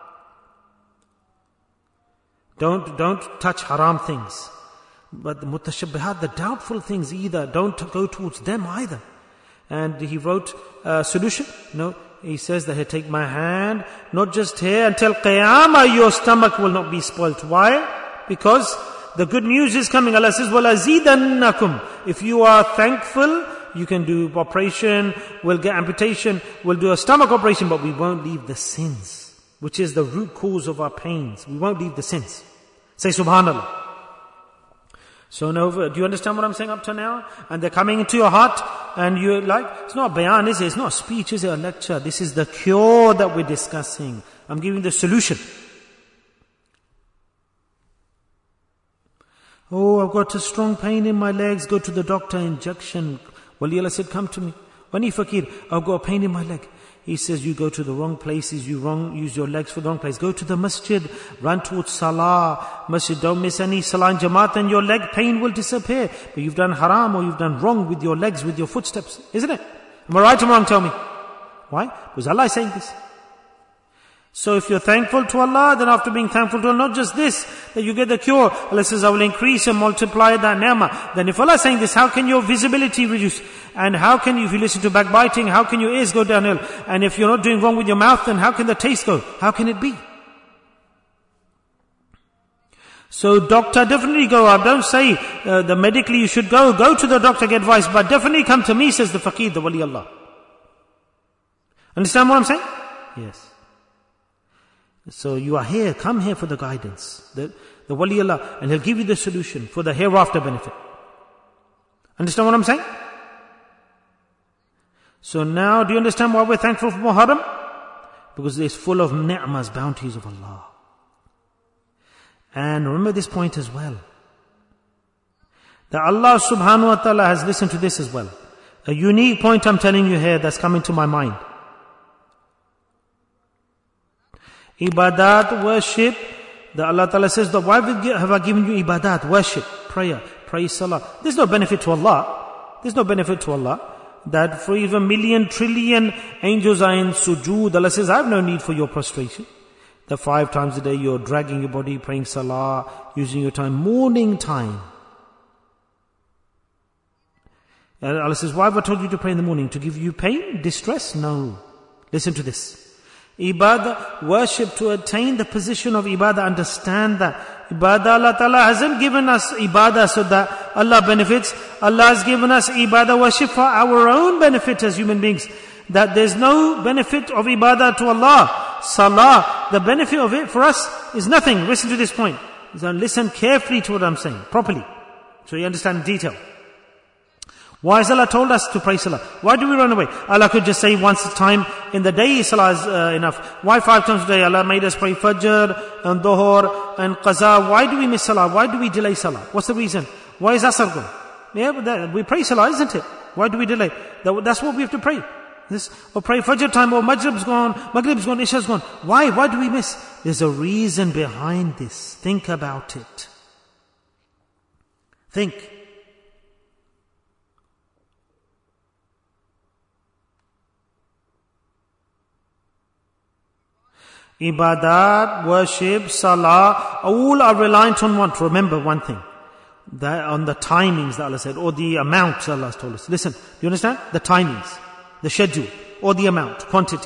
S2: Don't, don't touch haram things. But the mutashabbihat, the doubtful things either, don't go towards them either. And he wrote a solution. No, he says that he take my hand, not just here, until Qiyamah your stomach will not be spoilt. Why? Because the good news is coming. Allah says, وَلَزِيدَنَّكُمْ. If you are thankful, you can do operation, we'll get amputation, we'll do a stomach operation, but we won't leave the sins, which is the root cause of our pains. We won't leave the sins. Say subhanallah. So now, do you understand what I'm saying up to now? And they're coming into your heart, and you're like, it's not a bayan, is it? It's not a speech, is it? A lecture. This is the cure that we're discussing. I'm giving the solution. Oh, I've got a strong pain in my legs, go to the doctor, injection. Wali Allah said, come to me. Wani Fakir, I've got a pain in my leg. He says, you go to the wrong places, you wrong, use your legs for the wrong place. Go to the masjid, run towards salah. Masjid, don't miss any salah and jamaat, and your leg pain will disappear. But you've done haram or you've done wrong with your legs, with your footsteps, isn't it? Am I right or wrong? Tell me. Why? Because Allah is saying this. So if you're thankful to Allah, then after being thankful to Allah, not just this, that you get the cure. Allah says, I will increase and multiply that ni'mah. Then if Allah is saying this, how can your visibility reduce? And how can you, if you listen to backbiting, how can your ears go downhill? And if you're not doing wrong with your mouth, then how can the taste go? How can it be? So doctor, definitely go up. Don't say uh, the medically you should go. Go to the doctor, get advice. But definitely come to me, says the faqir, the wali Allah. Understand what I'm saying? Yes. So you are here, come here for the guidance. The, the wali Allah, and he'll give you the solution for the hereafter benefit. Understand what I'm saying? So now, do you understand why we're thankful for Muharram? Because it's full of ni'mas, bounties of Allah. And remember this point as well. That Allah subhanahu wa ta'ala has listened to this as well. A unique point I'm telling you here that's coming to my mind. Ibadat, worship. That Allah ta'ala says, that why have I given you ibadat, worship, prayer, praise, salah. There's no benefit to Allah. There's no benefit to Allah. That for even million, trillion angels are in sujood. Allah says, I have no need for your prostration. That five times a day you're dragging your body, praying salah, using your time, morning time. And Allah says, why have I told you to pray in the morning? To give you pain, distress? No. Listen to this. Ibadah, worship, to attain the position of ibadah, understand that ibadah, Allah Ta'ala hasn't given us ibadah so that Allah benefits. Allah has given us ibadah, worship for our own benefit as human beings. That there's no benefit of ibadah to Allah. Salah, the benefit of it for us is nothing. Listen to this point. So listen carefully to what I'm saying, properly, so you understand in detail. Why has Allah told us to pray salah? Why do we run away? Allah could just say once a time in the day salah is uh, enough. Why five times a day? Allah made us pray fajr and dhuhr and qaza. Why do we miss salah? Why do we delay salah? What's the reason? Why is asr gone? Yeah, but that, we pray salah, isn't it? Why do we delay? That, that's what we have to pray. This, or pray fajr time, or maghrib's gone, maghrib's gone, isha's gone. Why? Why do we miss? There's a reason behind this. Think about it. Think. Ibadat, worship, salah, all are reliant on what? Remember one thing. That on the timings that Allah said, or the amounts Allah has told us. Listen, do you understand? The timings, the schedule, or the amount, quantity.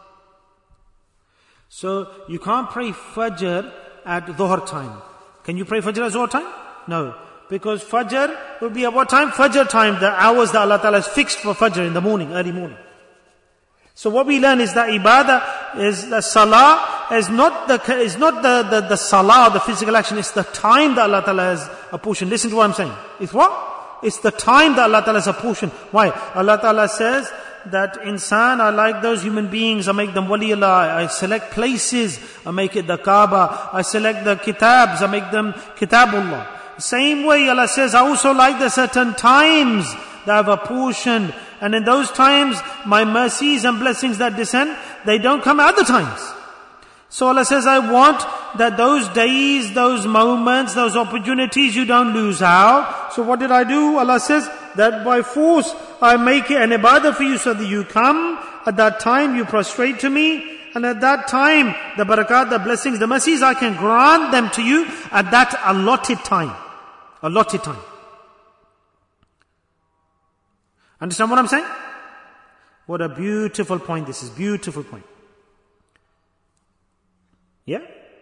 S2: So, you can't pray Fajr at Dhuhr time. Can you pray Fajr at Dhuhr time? No. Because Fajr will be at what time? Fajr time, the hours that Allah Ta'ala has fixed for Fajr in the morning, early morning. So what we learn is that ibadah is the salah is not the is not the, the, the salah, the physical action, it's the time that Allah Ta'ala has apportioned. Listen to what I'm saying. It's what? It's the time that Allah Ta'ala has apportioned. Why? Allah Ta'ala says that insan, I like those human beings, I make them wali Allah, I select places, I make it the Kaaba, I select the kitabs, I make them kitabullah. Same way Allah says, I also like the certain times that I've apportioned. And in those times, my mercies and blessings that descend, they don't come at other times. So Allah says, I want that those days, those moments, those opportunities you don't lose out. So what did I do? Allah says that by force I make it an ibadah for you so that you come. At that time you prostrate to me. And at that time, the barakat, the blessings, the mercies, I can grant them to you at that allotted time. Allotted time. Understand what I'm saying? What a beautiful point this is. Beautiful point. Yeah?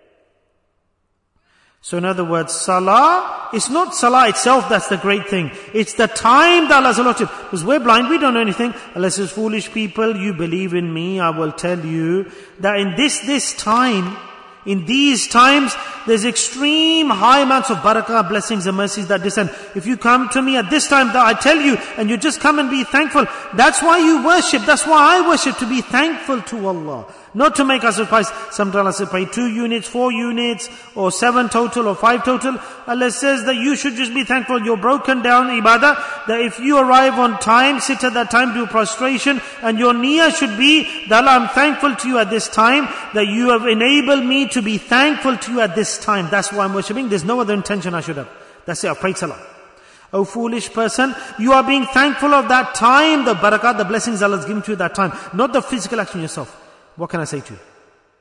S2: So in other words, salah, it's not salah itself that's the great thing. It's the time that Allah has allotted. Because we're blind, we don't know anything. Allah says, foolish people, you believe in me, I will tell you that in this, this time, in these times, there's extreme high amounts of barakah, blessings and mercies that descend. If you come to me at this time that I tell you, and you just come and be thankful, that's why you worship, that's why I worship, to be thankful to Allah. Not to make us surprised. Sometimes Allah pray two units, four units, or seven total, or five total. Allah says that you should just be thankful. You're broken down ibadah, that if you arrive on time, sit at that time, do prostration, and your niyyah should be that Allah, I'm thankful to you at this time, that you have enabled me to be thankful to you at this time. That's why I'm worshipping. There's no other intention I should have. That's it. I prayed salah. O foolish person, you are being thankful of that time, the barakah, the blessings Allah has given to you at that time, not the physical action yourself. What can I say to you?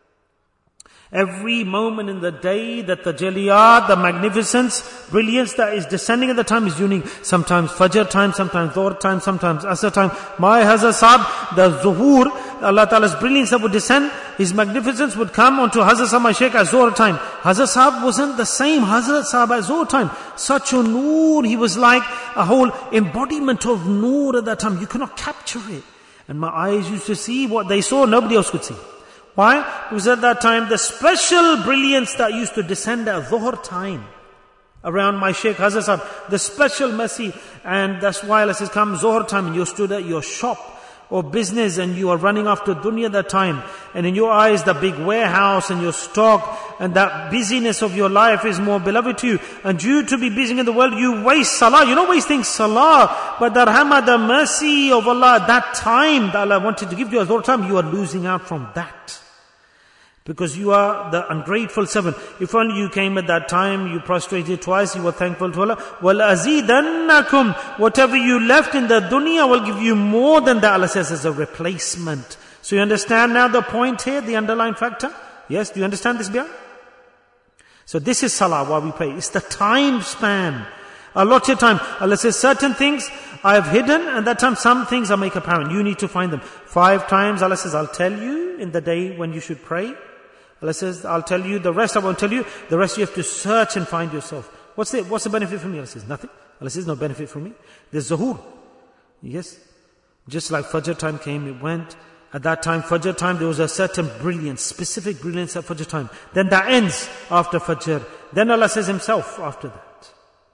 S2: Every moment in the day that the jaliyat, the magnificence, brilliance that is descending at the time is unique. Sometimes fajr time, sometimes dhuhr time, sometimes asr time. My hazar sahab, the zuhur, Allah Ta'ala's brilliance that would descend, His magnificence would come onto Hazrat Sahib, my Shaykh, at Zohar time. Hazrat Sahib wasn't the same Hazrat Sahib at Zohar time. Such a noor, he was like a whole embodiment of noor at that time. You cannot capture it. And my eyes used to see what they saw, nobody else could see. Why? Because at that time, the special brilliance that used to descend at Zohar time around my Shaykh Hazrat Sahib, the special mercy, and that's why Allah says, come Zohar time and you stood at your shop or business and you are running after dunya that time, and in your eyes the big warehouse and your stock and that busyness of your life is more beloved to you, and due to be busy in the world you waste salah. You're not wasting salah, but the rahmah, the mercy of Allah, that time that Allah wanted to give you as Zohar time, you are losing out from that. Because you are the ungrateful servant. If only you came at that time, you prostrated twice, you were thankful to Allah. وَلَأَزِيدَنَّكُمْ Whatever you left in the dunya, I will give you more than that, Allah says, as a replacement. So you understand now the point here, the underlying factor? Yes, do you understand this beyond? So this is salah, why we pray. It's the time span. Allotted time. Allah says, certain things I have hidden, and that time some things I make apparent. You need to find them. Five times Allah says, I'll tell you in the day when you should pray. Allah says, I'll tell you, the rest I won't tell you. The rest you have to search and find yourself. What's the, what's the benefit for me? Allah says, nothing. Allah says, no benefit for me. There's zuhur. Yes. Just like Fajr time came, it went. At that time, Fajr time, there was a certain brilliance, specific brilliance at Fajr time. Then that ends after Fajr. Then Allah says himself after that.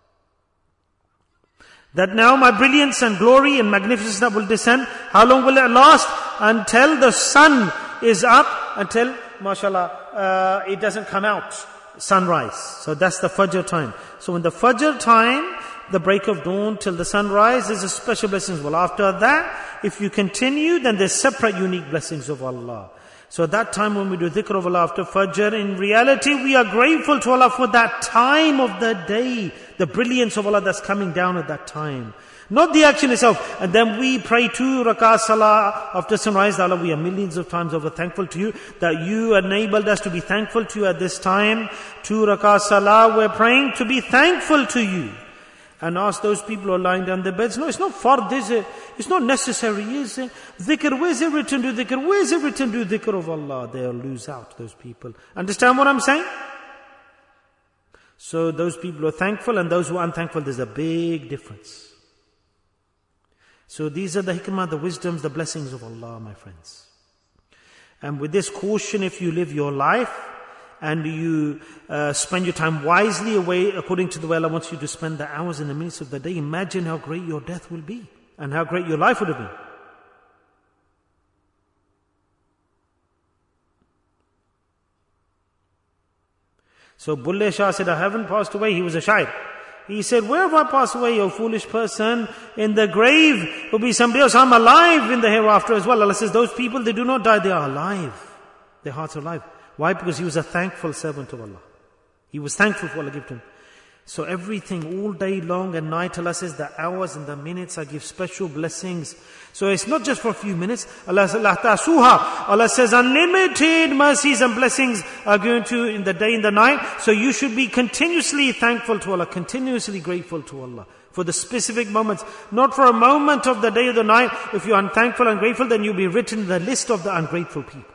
S2: That now my brilliance and glory and magnificence that will descend, how long will it last? Until the sun is up, until, mashallah, uh, it doesn't come out, sunrise. So that's the Fajr time. So in the Fajr time, the break of dawn till the sunrise, there's a special blessings. Well, after that, if you continue, then there's separate unique blessings of Allah. So at that time when we do dhikr of Allah after Fajr, in reality we are grateful to Allah for that time of the day, the brilliance of Allah that's coming down at that time. Not the action itself. And then we pray two rak'ah salah after sunrise. Allah, we are millions of times over thankful to you that you enabled us to be thankful to you at this time. Two rak'ah salah, we're praying to be thankful to you. And ask those people who are lying down their beds, no, it's not fard, is it? It's not necessary, is it? Dhikr, where's it written to dhikr? Where's it written to dhikr of Allah? They'll lose out, those people. Understand what I'm saying? So those people who are thankful and those who are unthankful, there's a big difference. So these are the hikmah, the wisdoms, the blessings of Allah, my friends. And with this caution, if you live your life, and you uh, spend your time wisely away according to the way Allah wants you to spend the hours and the minutes of the day, imagine how great your death will be and how great your life would have been. So Bulle Shah said, I haven't passed away. He was a shair. He said, where have I passed away, you foolish person? In the grave will be somebody else. I'm alive in the hereafter as well. Allah says, those people, they do not die, they are alive. Their hearts are alive. Why? Because he was a thankful servant of Allah. He was thankful for Allah gave to him. So everything, all day long and night, Allah says the hours and the minutes, I give special blessings. So it's not just for a few minutes. Allah says, Allah says unlimited mercies and blessings are going to in the day and the night. So you should be continuously thankful to Allah, continuously grateful to Allah. For the specific moments, not for a moment of the day or the night. If you're unthankful and ungrateful, then you'll be written in the list of the ungrateful people.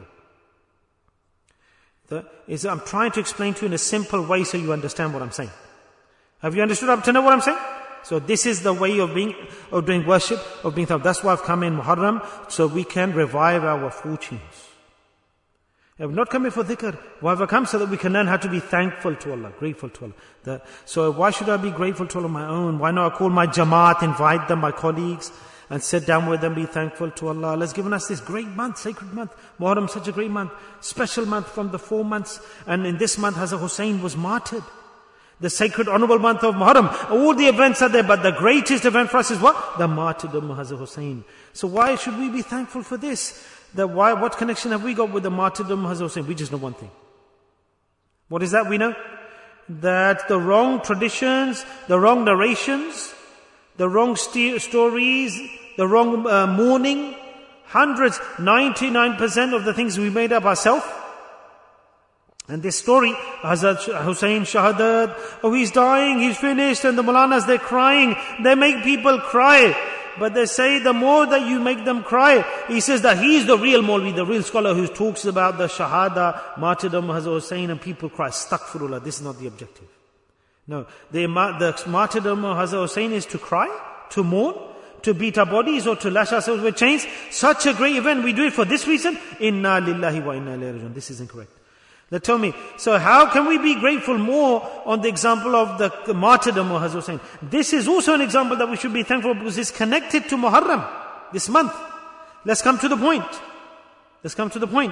S2: The, is, I'm trying to explain to you in a simple way so you understand what I'm saying. Have you understood up to know what I'm saying? So this is the way of being, of doing worship, of being thankful. That's why I've come in Muharram, so we can revive our fortunes. I've not come here for dhikr. Why have I come? So that we can learn how to be thankful to Allah, grateful to Allah. The, so why should I be grateful to Allah on my own? Why not I call my jamaat, invite them, my colleagues, and sit down with them, be thankful to Allah. Allah's given us this great month, sacred month. Muharram, such a great month. Special month from the four months. And in this month, Hazrat Hussain was martyred. The sacred, honorable month of Muharram. All the events are there, but the greatest event for us is what? The martyrdom of Hazrat Hussain. So why should we be thankful for this? The why, what connection have we got with the martyrdom of Hazrat Hussain? We just know one thing. What is that we know? That the wrong traditions, the wrong narrations, the wrong st- stories, the wrong uh, mourning, hundreds, ninety-nine percent of the things we made up ourselves. And this story, Hazrat Hussain Shahadat, oh he's dying, he's finished, and the Maulanas, they're crying, they make people cry. But they say the more that you make them cry, he says that he is the real Maulvi, the real scholar who talks about the Shahada, martyrdom, Hazrat Hussain, and people cry. Astaghfirullah, this is not the objective. No, the, the martyrdom of Hazrat Hussain is to cry, to mourn, to beat our bodies or to lash ourselves with chains. Such a great event, we do it for this reason. Inna lillahi wa inna ilayhi raji'un. This is incorrect. They tell me, so how can we be grateful more on the example of the, the martyrdom of Hazrat Hussain? This is also an example that we should be thankful because it's connected to Muharram, this month. Let's come to the point. Let's come to the point.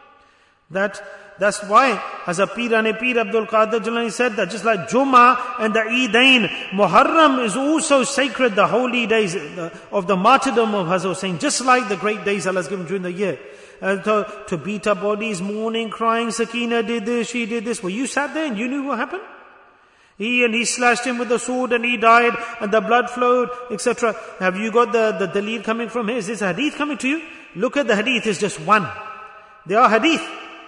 S2: That, that's why Hazrat Pirane Pir Abdul Qadir Jilani said that just like Jummah and the Eidain, Muharram is also sacred, the holy days of the martyrdom of Hazrat Hussain, just like the great days Allah has given during the year. Uh, to, to beat our bodies, mourning, crying, Sakina did this, she did this. Well, you sat there and you knew what happened? He and he slashed him with the sword and he died and the blood flowed, et cetera. Have you got the, the dalil coming from here? Is this hadith coming to you? Look at the hadith, it's just one. They are hadith.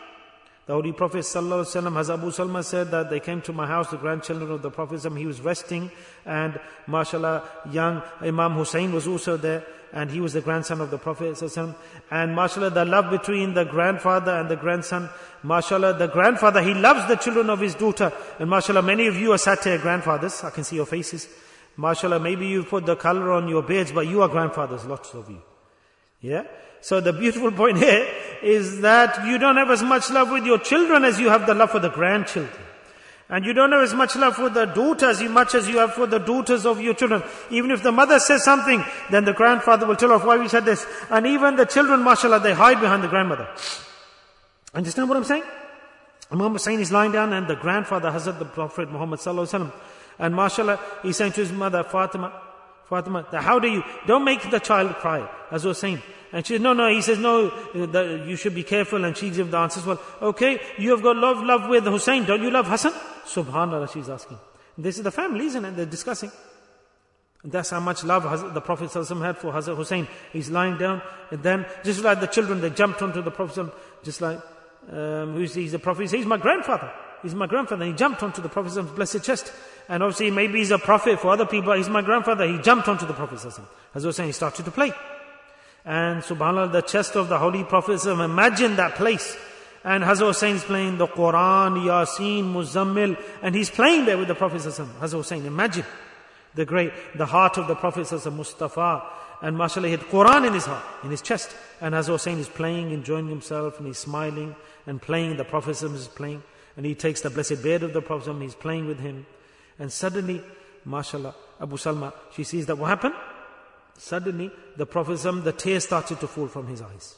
S2: The Holy Prophet Sallallahu Alaihi Wasallam, Hazrat Abu Salma said that they came to my house, the grandchildren of the Prophet, he was resting, and mashallah, young Imam Hussain was also there, and he was the grandson of the Prophet, and mashallah, the love between the grandfather and the grandson, mashallah, the grandfather, he loves the children of his daughter, and mashallah, many of you are sat here grandfathers, I can see your faces, mashallah, maybe you put the color on your beards, but you are grandfathers, lots of you, yeah? So the beautiful point here is that you don't have as much love with your children as you have the love for the grandchildren. And you don't have as much love for the daughters as much as you have for the daughters of your children. Even if the mother says something, then the grandfather will tell her why we said this. And even the children, mashallah, they hide behind the grandmother. Understand what I'm saying? Imam Hussain is lying down and the grandfather, Hazrat the Prophet Muhammad Sallallahu Alaihi Wasallam, and mashallah, he's saying to his mother, Fatima, Fatima, how do you, don't make the child cry, as I was saying. And she said, no, no, he says, no, that you should be careful. And she gives the answers, well, okay, you have got love, love with Hussain, don't you love Hassan? Subhanallah, she's asking. This is the family, isn't it? They're discussing. And that's how much love the Prophet ﷺ had for Hazrat Hussain. He's lying down, and then, just like the children, they jumped onto the Prophet ﷺ, just like, um, who's he's the Prophet? He says, he's my grandfather. He's my grandfather. And he jumped onto the Prophet ﷺ's blessed chest. And obviously, maybe he's a prophet for other people, he's my grandfather. He jumped onto the Prophet ﷺ. Hazrat Hussain, he started to play. And subhanAllah, the chest of the Holy Prophet, imagine that place. And Hazrat Hussain is playing the Quran, Yasin, Muzammil, and he's playing there with the Prophet Hazrat Hussain, imagine the great, the heart of the Prophet Mustafa. And mashallah, he had Quran in his heart, in his chest. And Hazrat Hussain is playing, enjoying himself, and he's smiling and playing. The Prophet is playing. And he takes the blessed beard of the Prophet, he's playing with him. And suddenly, mashallah, Abu Salma, she sees that what happened? Suddenly, the Prophet, the tears started to fall from his eyes.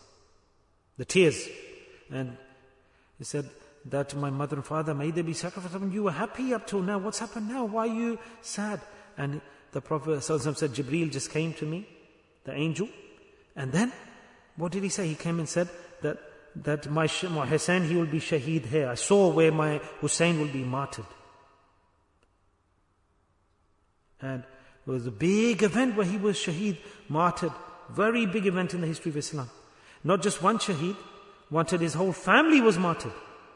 S2: The tears. And he said that my mother and father, may they be sacrificed. You were happy up till now. What's happened now? Why are you sad? And the Prophet said, Jibreel just came to me, the angel. And then, what did he say? He came and said that, that my, my Hussain, he will be shaheed here. I saw where my Hussain will be martyred. And it was a big event where he was shaheed, martyred. Very big event in the history of Islam. Not just one shaheed, wanted his whole family was martyred.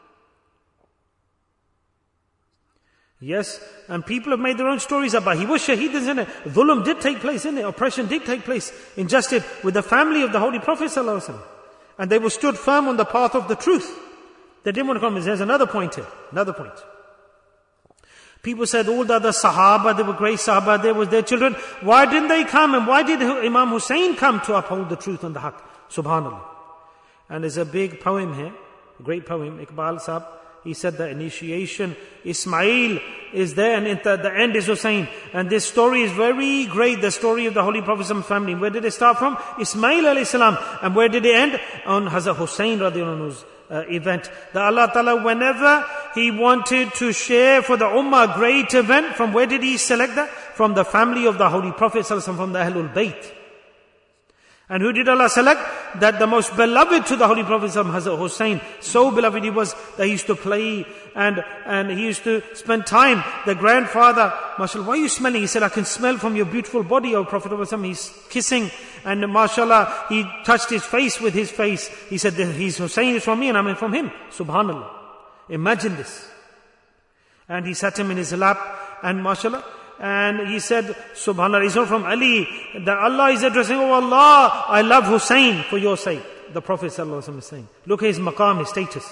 S2: Yes, and people have made their own stories about he was shaheed, isn't it? Dhulm did take place, isn't it? Oppression did take place, injustice with the family of the Holy Prophet Sallallahu Alaihi Wasallam. And they were stood firm on the path of the truth. They didn't want to come. There's another point here, another point. People said all the other Sahaba, they were great Sahaba, they was their children. Why didn't they come? And why did Imam Hussain come to uphold the truth and the haqq? Subhanallah. And there's a big poem here, a great poem, Iqbal Sahab. He said the initiation, Ismail is there and the, the end is Hussain. And this story is very great, the story of the Holy Prophet's family. Where did it start from? Ismail alayhi salam. And where did it end? On Hazrat Hussain radiallahu anhu's Uh, event. That Allah Ta'ala, whenever He wanted to share for the Ummah a great event, from where did He select that? From the family of the Holy Prophet Sallallahu Alaihi Wasallam, from the Ahlul Bayt. And who did Allah select? That the most beloved to the Holy Prophet Sallallahu Alaihi Wasallam, Hazrat Hussain, so beloved he was that he used to play and, and he used to spend time. The grandfather, mashallah, why are you smelling? He said, I can smell from your beautiful body, O Prophet of Allah. He's kissing and mashallah, he touched his face with his face. He said, he's Hussain is from me and I'm from him. Subhanallah. Imagine this. And he sat him in his lap and mashallah, And he said, subhanAllah, it's not from Ali, that Allah is addressing, oh Allah, I love Hussein for your sake. The Prophet ﷺ is saying, look at his maqam, his status.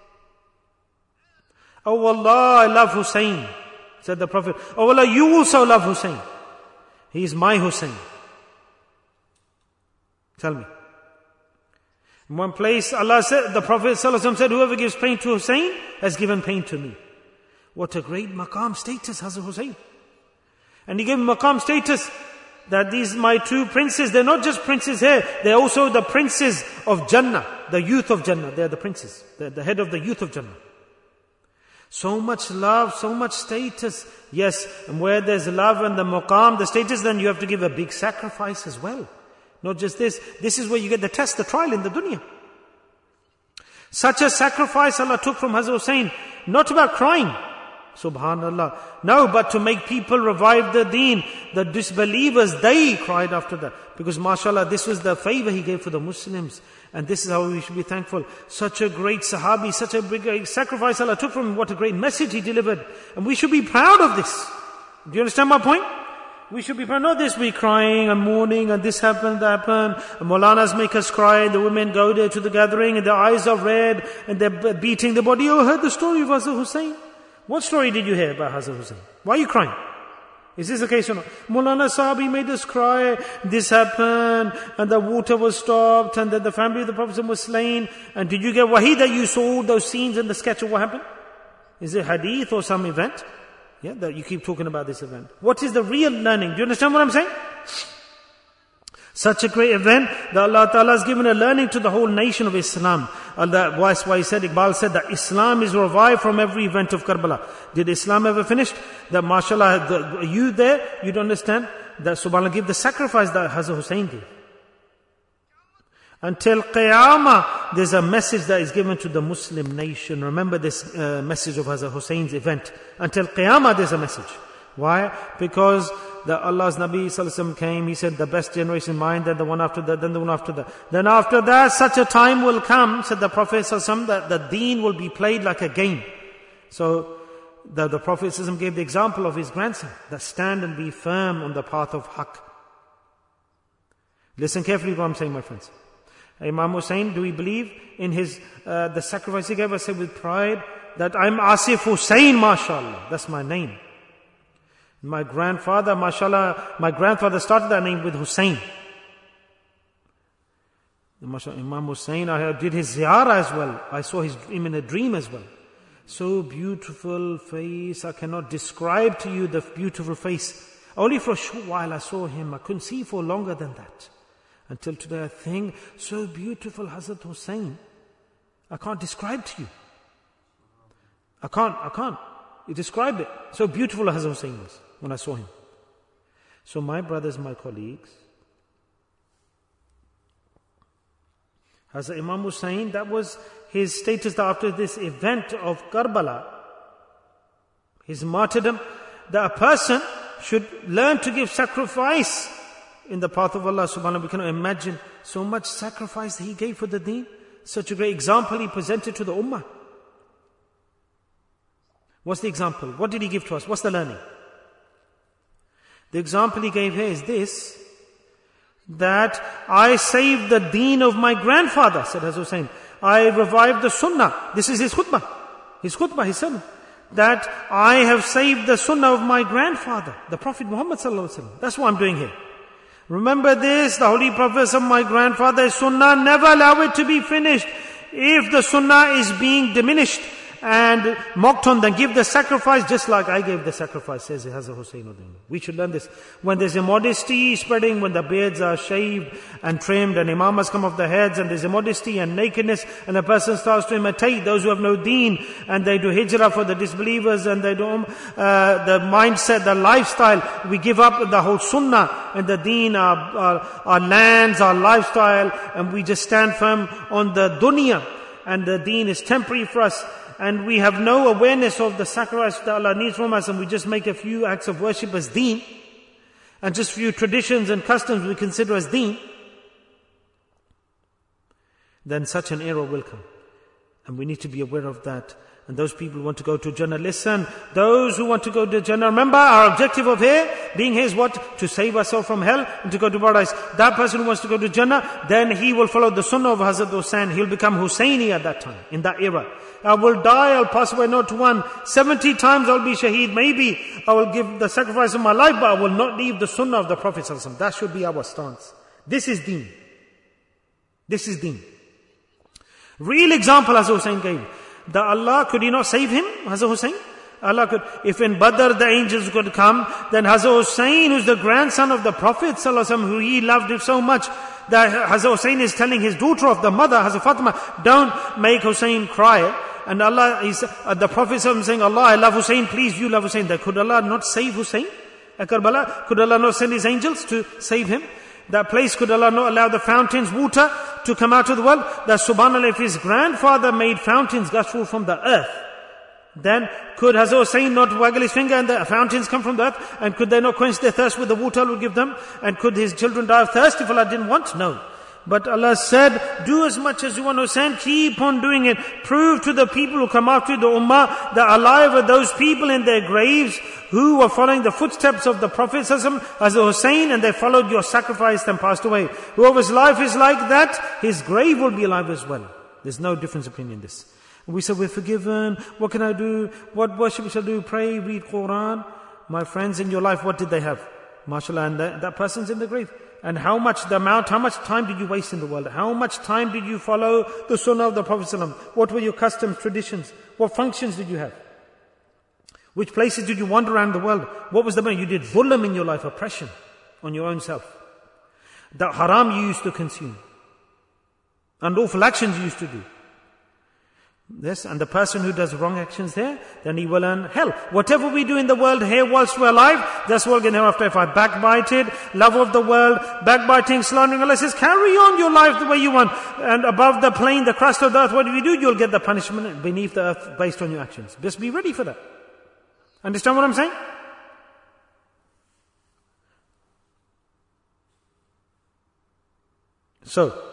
S2: Oh Allah, I love Hussein, said the Prophet. Oh Allah, you also love Hussein. He is my Hussein. Tell me. In one place, Allah said, the Prophet ﷺ said, whoever gives pain to Hussein has given pain to me. What a great maqam status has Hussein. And he gave him maqam status that these my two princes, they're not just princes here, they're also the princes of Jannah, the youth of Jannah. They're the princes, they're the head of the youth of Jannah. So much love, so much status. Yes, and where there's love and the maqam, the status, then you have to give a big sacrifice as well. Not just this, this is where you get the test, the trial in the dunya. Such a sacrifice Allah took from Hazrat Hussein, not about crying, subhanallah. No, but to make people revive the deen. The disbelievers, they cried after that. Because mashallah, this was the favor he gave for the Muslims. And this is how we should be thankful. Such a great sahabi, such a big sacrifice Allah took from him. What a great message he delivered. And we should be proud of this. Do you understand my point? We should be proud. Not this, we crying and mourning and this happened, that happened. And Maulanas make us cry. The women go there to the gathering and their eyes are red and they're beating the body. Oh, I heard the story of Hazrat Hussein. What story did you hear about Hazrat Hussein? Why are you crying? Is this the case or not? Maulana Sahib, he made us cry. This happened, and the water was stopped, and then the family of the Prophet was slain. And did you get wahi that you saw those scenes in the sketch of what happened? Is it hadith or some event? Yeah, that you keep talking about this event. What is the real learning? Do you understand what I'm saying? Such a great event that Allah Ta'ala has given a learning to the whole nation of Islam. Allah, that's why he said, Iqbal said that Islam is revived from every event of Karbala. Did Islam ever finish? That mashallah, the, you there, you don't understand that subhanAllah give the sacrifice that Hazrat Hussein gave. Until Qiyamah, there's a message that is given to the Muslim nation. Remember this uh, message of Hazrat Hussein's event. Until Qiyamah, there's a message. Why? Because the Allah's Nabi Sallallahu Alaihi Wasallam came, he said the best generation mine, then the one after that, then the one after that. Then after that, such a time will come, said the Prophet Sallallahu Alaihi Wasallam, that the deen will be played like a game. So the, the Prophet Sallallahu Alaihi Wasallam gave the example of his grandson, that stand and be firm on the path of haqq. Listen carefully what I'm saying, my friends. Imam Hussein, do we believe in his, uh, the sacrifice he gave? I say with pride that I'm Asif Hussein, mashallah. That's my name. My grandfather, mashallah, my grandfather started that name with Hussein. Imam Hussein, I did his ziyarah as well. I saw his, him in a dream as well. So beautiful face. I cannot describe to you the beautiful face. Only for a short while I saw him. I couldn't see for longer than that. Until today I think, so beautiful Hazrat Hussein. I can't describe to you. I can't, I can't. You describe it. So beautiful Hazrat Hussein was when I saw him. So my brothers, my colleagues, Hazrat Imam Hussein, that was his status after this event of Karbala, his martyrdom, that a person should learn to give sacrifice in the path of Allah subhanahu wa ta'ala. We cannot imagine so much sacrifice that he gave for the deen. Such a great example he presented to the ummah. What's the example? What did he give to us? What's the learning? The example he gave here is this, that I saved the deen of my grandfather, said Hazrat Hussain. I revived the sunnah. This is his khutbah. His khutbah, his sermon. That I have saved the sunnah of my grandfather, the Prophet Muhammad sallallahu alaihi wasallam. That's what I'm doing here. Remember this, the holy Prophet of my grandfather's sunnah, never allow it to be finished. If the sunnah is being diminished and mocked on, then give the sacrifice just like I gave the sacrifice, says Hazrat Hussain. We should learn this. When there's immodesty spreading, when the beards are shaved and trimmed and imamas come off the heads and there's immodesty and nakedness and a person starts to imitate those who have no deen and they do hijrah for the disbelievers and they do uh, the mindset, the lifestyle, we give up the whole sunnah and the deen, our, our, our lands, our lifestyle, and we just stand firm on the dunya, and the deen is temporary for us. And we have no awareness of the sacrifice that Allah needs from us, and we just make a few acts of worship as deen, and just few traditions and customs we consider as deen, then such an error will come. And we need to be aware of that. And those people who want to go to Jannah, listen, those who want to go to Jannah, remember our objective of here, being here is what? To save ourselves from hell and to go to paradise. That person who wants to go to Jannah, then he will follow the sunnah of Hazrat Hussain. He'll become Hussaini at that time, in that era. I will die, I'll pass away not one. seventy times I'll be shaheed. Maybe I will give the sacrifice of my life, but I will not leave the sunnah of the Prophet sallallahu alaihi wasallam. That should be our stance. This is deen. This is deen. Real example Hazrat Hussain gave. That Allah, could He not save him, Hazrat Hussain? Allah could. If in Badr the angels could come, then Hazrat Hussain, who's the grandson of the Prophet sallallahu alaihi wasallam, who he loved him so much, that Hazrat Hussain is telling his daughter of the mother, Hazrat Fatima, don't make Hussain cry. And Allah, is, uh, the Prophet sallallahu alaihi wasallam saying, Allah, I love Hussain, please you love Hussain. That could Allah not save Hussain at Karbala? Could Allah not send His angels to save him? That place, could Allah not allow the fountains, water to come out of the world? That subhanAllah, if his grandfather made fountains gush forth from the earth, then could Hazrat Hussain not waggle his finger and the fountains come from the earth? And could they not quench their thirst with the water Allah would give them? And could his children die of thirst if Allah didn't want? No. But Allah said, do as much as you want, Hussain, keep on doing it. Prove to the people who come after the ummah that alive are those people in their graves who were following the footsteps of the Prophet Hazrat Hussain, and they followed your sacrifice and passed away. Whoever's life is like that, his grave will be alive as well. There's no difference opinion in this. We said, we're forgiven. What can I do? What worship shall I do? Pray, read Quran. My friends, in your life, what did they have? MashaAllah, and that, that person's in the grave. And how much the amount, how much time did you waste in the world? How much time did you follow the sunnah of the Prophet ﷺ? What were your customs, traditions? What functions did you have? Which places did you wander around the world? What was the matter? You did dhulm in your life, oppression on your own self. The haram you used to consume. Unlawful actions you used to do. Yes, and the person who does wrong actions there, then he will earn hell. Whatever we do in the world here whilst we're alive, that's what we're going to have after. If I backbited, love of the world, backbiting, slandering, Allah says, carry on your life the way you want. And above the plane, the crust of the earth, what do you do? You'll get the punishment beneath the earth based on your actions. Just be ready for that. Understand what I'm saying? So,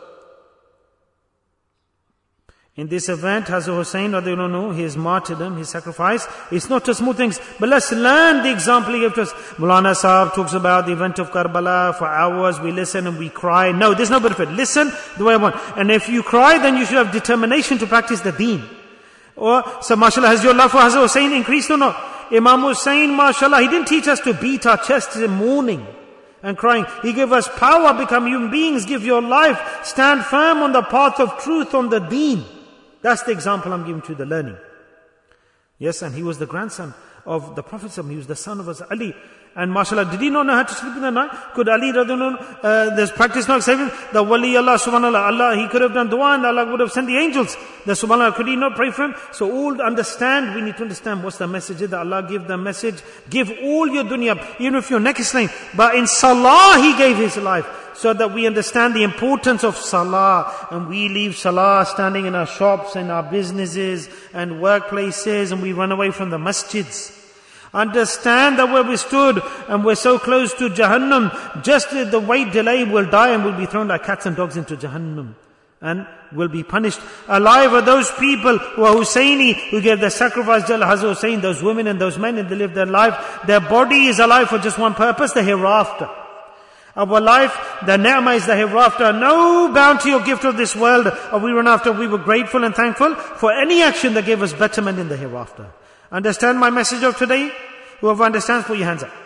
S2: in this event, Hazrat Hussain, radiallahu anhu, his martyrdom, his sacrifice, it's not just small things, but let's learn the example he gave to us. Maulana Sahab talks about the event of Karbala. For hours we listen and we cry. No, there's no benefit. Listen the way I want. And if you cry, then you should have determination to practice the deen. Or, so mashallah, has your love for Hazrat Hussain increased or not? Imam Hussain, mashallah, he didn't teach us to beat our chests in mourning and crying. He gave us power, become human beings, give your life, stand firm on the path of truth, on the deen. That's the example I'm giving to the learning. Yes, and he was the grandson of the Prophet. He was the son of Ali. And mashallah, did he not know how to sleep in the night? Could Ali, uh, there's practice not saving? The wali Allah, subhanAllah, Allah, he could have done dua and Allah would have sent the angels. The subhanAllah, could he not pray for him? So all understand, we need to understand what's the message that Allah give the message. Give all your dunya, even if your neck is slain. But in salah, he gave his life. So that we understand the importance of salah, and we leave salah standing in our shops and our businesses and workplaces, and we run away from the masjids. Understand that where we stood and we're so close to Jahannam, just the wait delay will die and will be thrown like cats and dogs into Jahannam and will be punished. Alive are those people who are Hussaini, who gave their sacrifice to Hazrat Hussain, those women and those men, and they live their life. Their body is alive for just one purpose, the hereafter. Our life, the ni'mah is the hereafter. No bounty or gift of this world are we run after. We were grateful and thankful for any action that gave us betterment in the hereafter. Understand my message of today? Whoever understands, put your hands up.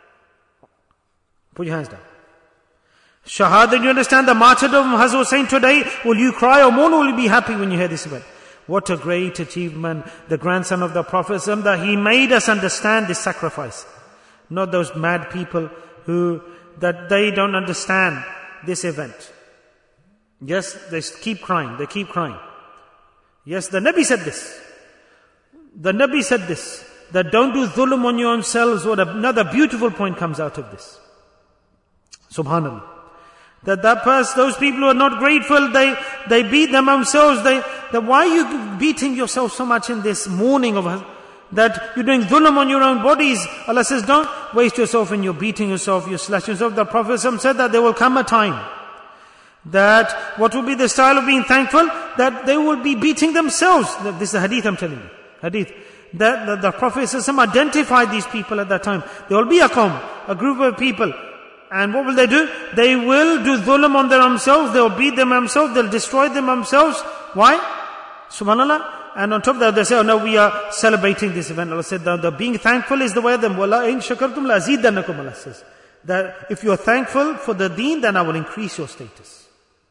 S2: Put your hands down. Shahada, you understand the martyrdom of Hazrat Hussain today? Will you cry or mourn, or will you be happy when you hear this event? What a great achievement, the grandson of the Prophet, that he made us understand this sacrifice. Not those mad people who, that they don't understand this event. Yes, they keep crying, they keep crying. Yes, the Nabi said this. The Nabi said this, that don't do dhulm on your own selves. What another beautiful point comes out of this. Subhanallah. That that person, those people who are not grateful, they, they beat them themselves. They, that why are you beating yourself so much in this mourning of that you're doing dhulm on your own bodies? Allah says, don't waste yourself in your beating yourself, you're slashing yourself. The Prophet said that there will come a time that what will be the style of being thankful? That they will be beating themselves. This is the hadith I'm telling you. hadith, that the, the Prophet ﷺ identified these people at that time. There will be a qawm, a group of people. And what will they do? They will do dhulm on themselves, they will beat them themselves, they'll destroy them themselves. Why? Subhanallah. And on top of that, they say, oh no, we are celebrating this event. Allah said, the, the being thankful is the way of them. وَلَا إِن شَكَرْتُمْ لَأَزِيدَنَّكُمْ, Allah says. That if you are thankful for the deen, then I will increase your status.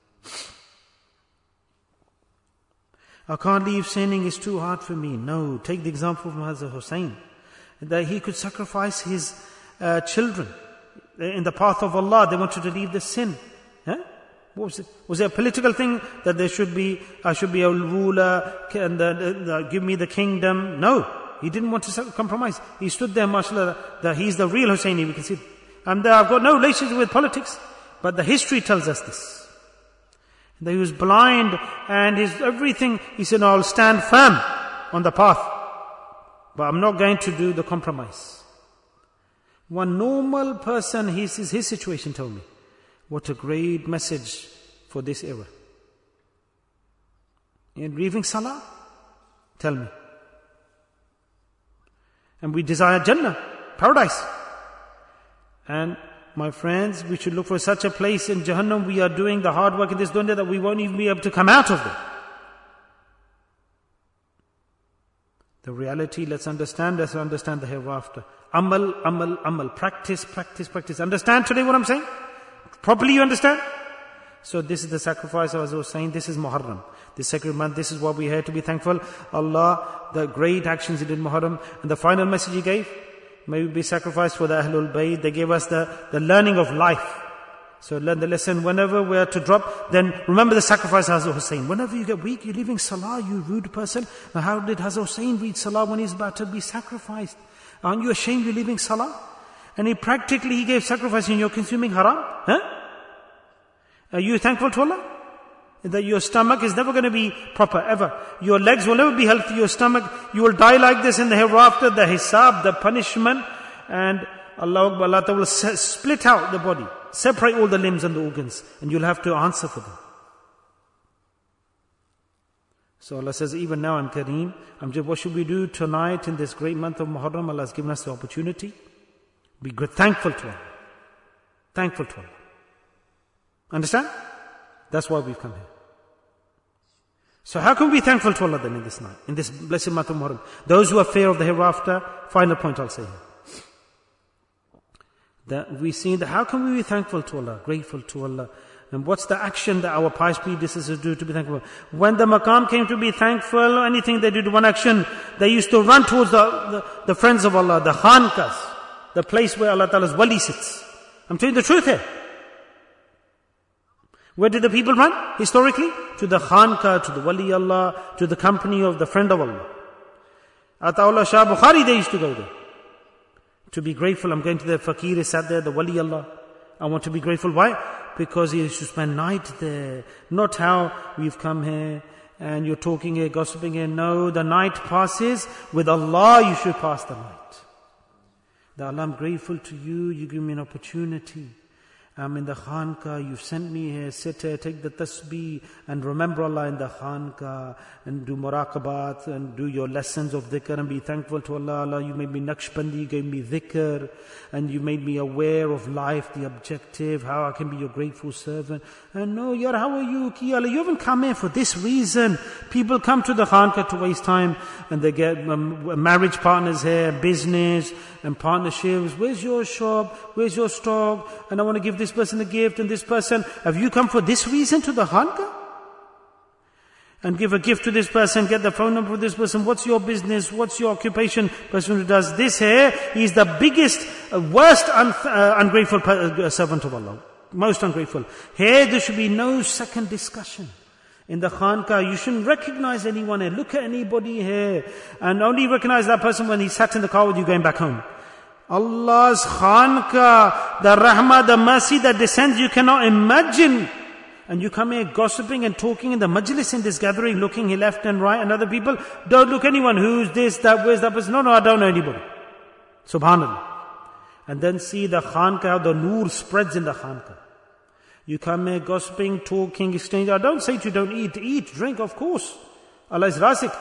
S2: I can't leave sinning, it's too hard for me. No, take the example from Hazrat Hussain. That he could sacrifice his uh, children in the path of Allah. They wanted to leave the sin. Huh? What was it? Was it a political thing that there should be, I should be a ruler and uh, uh, give me the kingdom? No, he didn't want to compromise. He stood there, mashallah, that he's the real Hussaini, we can see. And uh, I've got no relationship with politics, but the history tells us this. That he was blind and his everything, he said, no, I'll stand firm on the path, but I'm not going to do the compromise. One normal person, his, his situation told me, what a great message for this era. In leaving Salah, tell me. And we desire Jannah, paradise. And my friends, we should look for such a place in Jahannam. We are doing the hard work in this dunya that we won't even be able to come out of it. The reality, let's understand, let's understand the hereafter. Amal, amal, amal. Practice, practice, practice. Understand today what I'm saying? Properly you understand? So this is the sacrifice, as I was saying, this is Muharram. This sacred month, this is what we had to be thankful. Allah, the great actions He did in Muharram. And the final message He gave, may we be sacrificed for the Ahlul Bayt. They gave us the, the learning of life. So learn the lesson. Whenever we are to drop, then remember the sacrifice of Hazrat Hussain. Whenever you get weak, you're leaving Salah, you rude person. Now how did Hazrat Hussain read Salah when he's about to be sacrificed? Aren't you ashamed you're leaving Salah? And he practically, he gave sacrifice and you're consuming haram. Huh? Are you thankful to Allah? That your stomach is never going to be proper, ever. Your legs will never be healthy, your stomach, you will die like this in the hereafter, the hisab, the punishment, and Allah Akbar, Allah will split out the body, separate all the limbs and the organs, and you'll have to answer for them. So Allah says, even now I'm Kareem, I'm just, what should we do tonight in this great month of Muharram? Allah has given us the opportunity. Be good, thankful to Allah. Thankful to Allah. Understand? That's why we've come here. So how can we be thankful to Allah then in this night, in this blessed month of Muharram? Those who have fear of the hereafter, final point I'll say here. That we see that how can we be thankful to Allah, grateful to Allah? And what's the action that our pious predecessors do to be thankful? When the maqam came to be thankful, anything they did, one action, they used to run towards the, the, the friends of Allah, the khankas, the place where Allah Ta'ala's wali sits. I'm telling you the truth here. Where did the people run? Historically? To the khanka, to the wali Allah, to the company of the friend of Allah. Ataullah Shah Bukhari, they used to go there. To be grateful, I'm going to the fakir, is sat there, the wali Allah. I want to be grateful. Why? Because he used to spend night there. Not how we've come here and you're talking here, gossiping here. No, the night passes. With Allah you should pass the night. That Allah, I'm grateful to you, you give me an opportunity. I'm in the khanka, you've sent me here, sit here, take the tasbih and remember Allah in the khanka and do muraqabat and do your lessons of dhikr and be thankful to Allah. Allah, you made me Naqshbandi, you gave me dhikr and you made me aware of life, the objective, how I can be your grateful servant. And no, yar, how are you? Ki Allah, you haven't come here for this reason. People come to the khanka to waste time and they get um, marriage partners here, business and partnerships. Where's your shop? Where's your stock? And I want to give this person a gift and this person. Have you come for this reason to the khanka? And give a gift to this person, get the phone number of this person. What's your business? What's your occupation? Person who does this here, he's the biggest, uh, worst un- uh, ungrateful uh, servant of Allah. Most ungrateful. Here there should be no second discussion. In the khanka, you shouldn't recognize anyone here. Look at anybody here. And only recognize that person when he sat in the car with you going back home. Allah's khanka, the rahmah, the mercy that descends, you cannot imagine. And you come here gossiping and talking in the majlis in this gathering, looking here left and right and other people. Don't look anyone, who's this, that, where's that person? No, no, I don't know anybody. Subhanallah. And then see the khanka, how the noor spreads in the khanka. You come here gossiping, talking, exchanging. I don't say to you don't eat, eat, drink, of course. Allah is razik.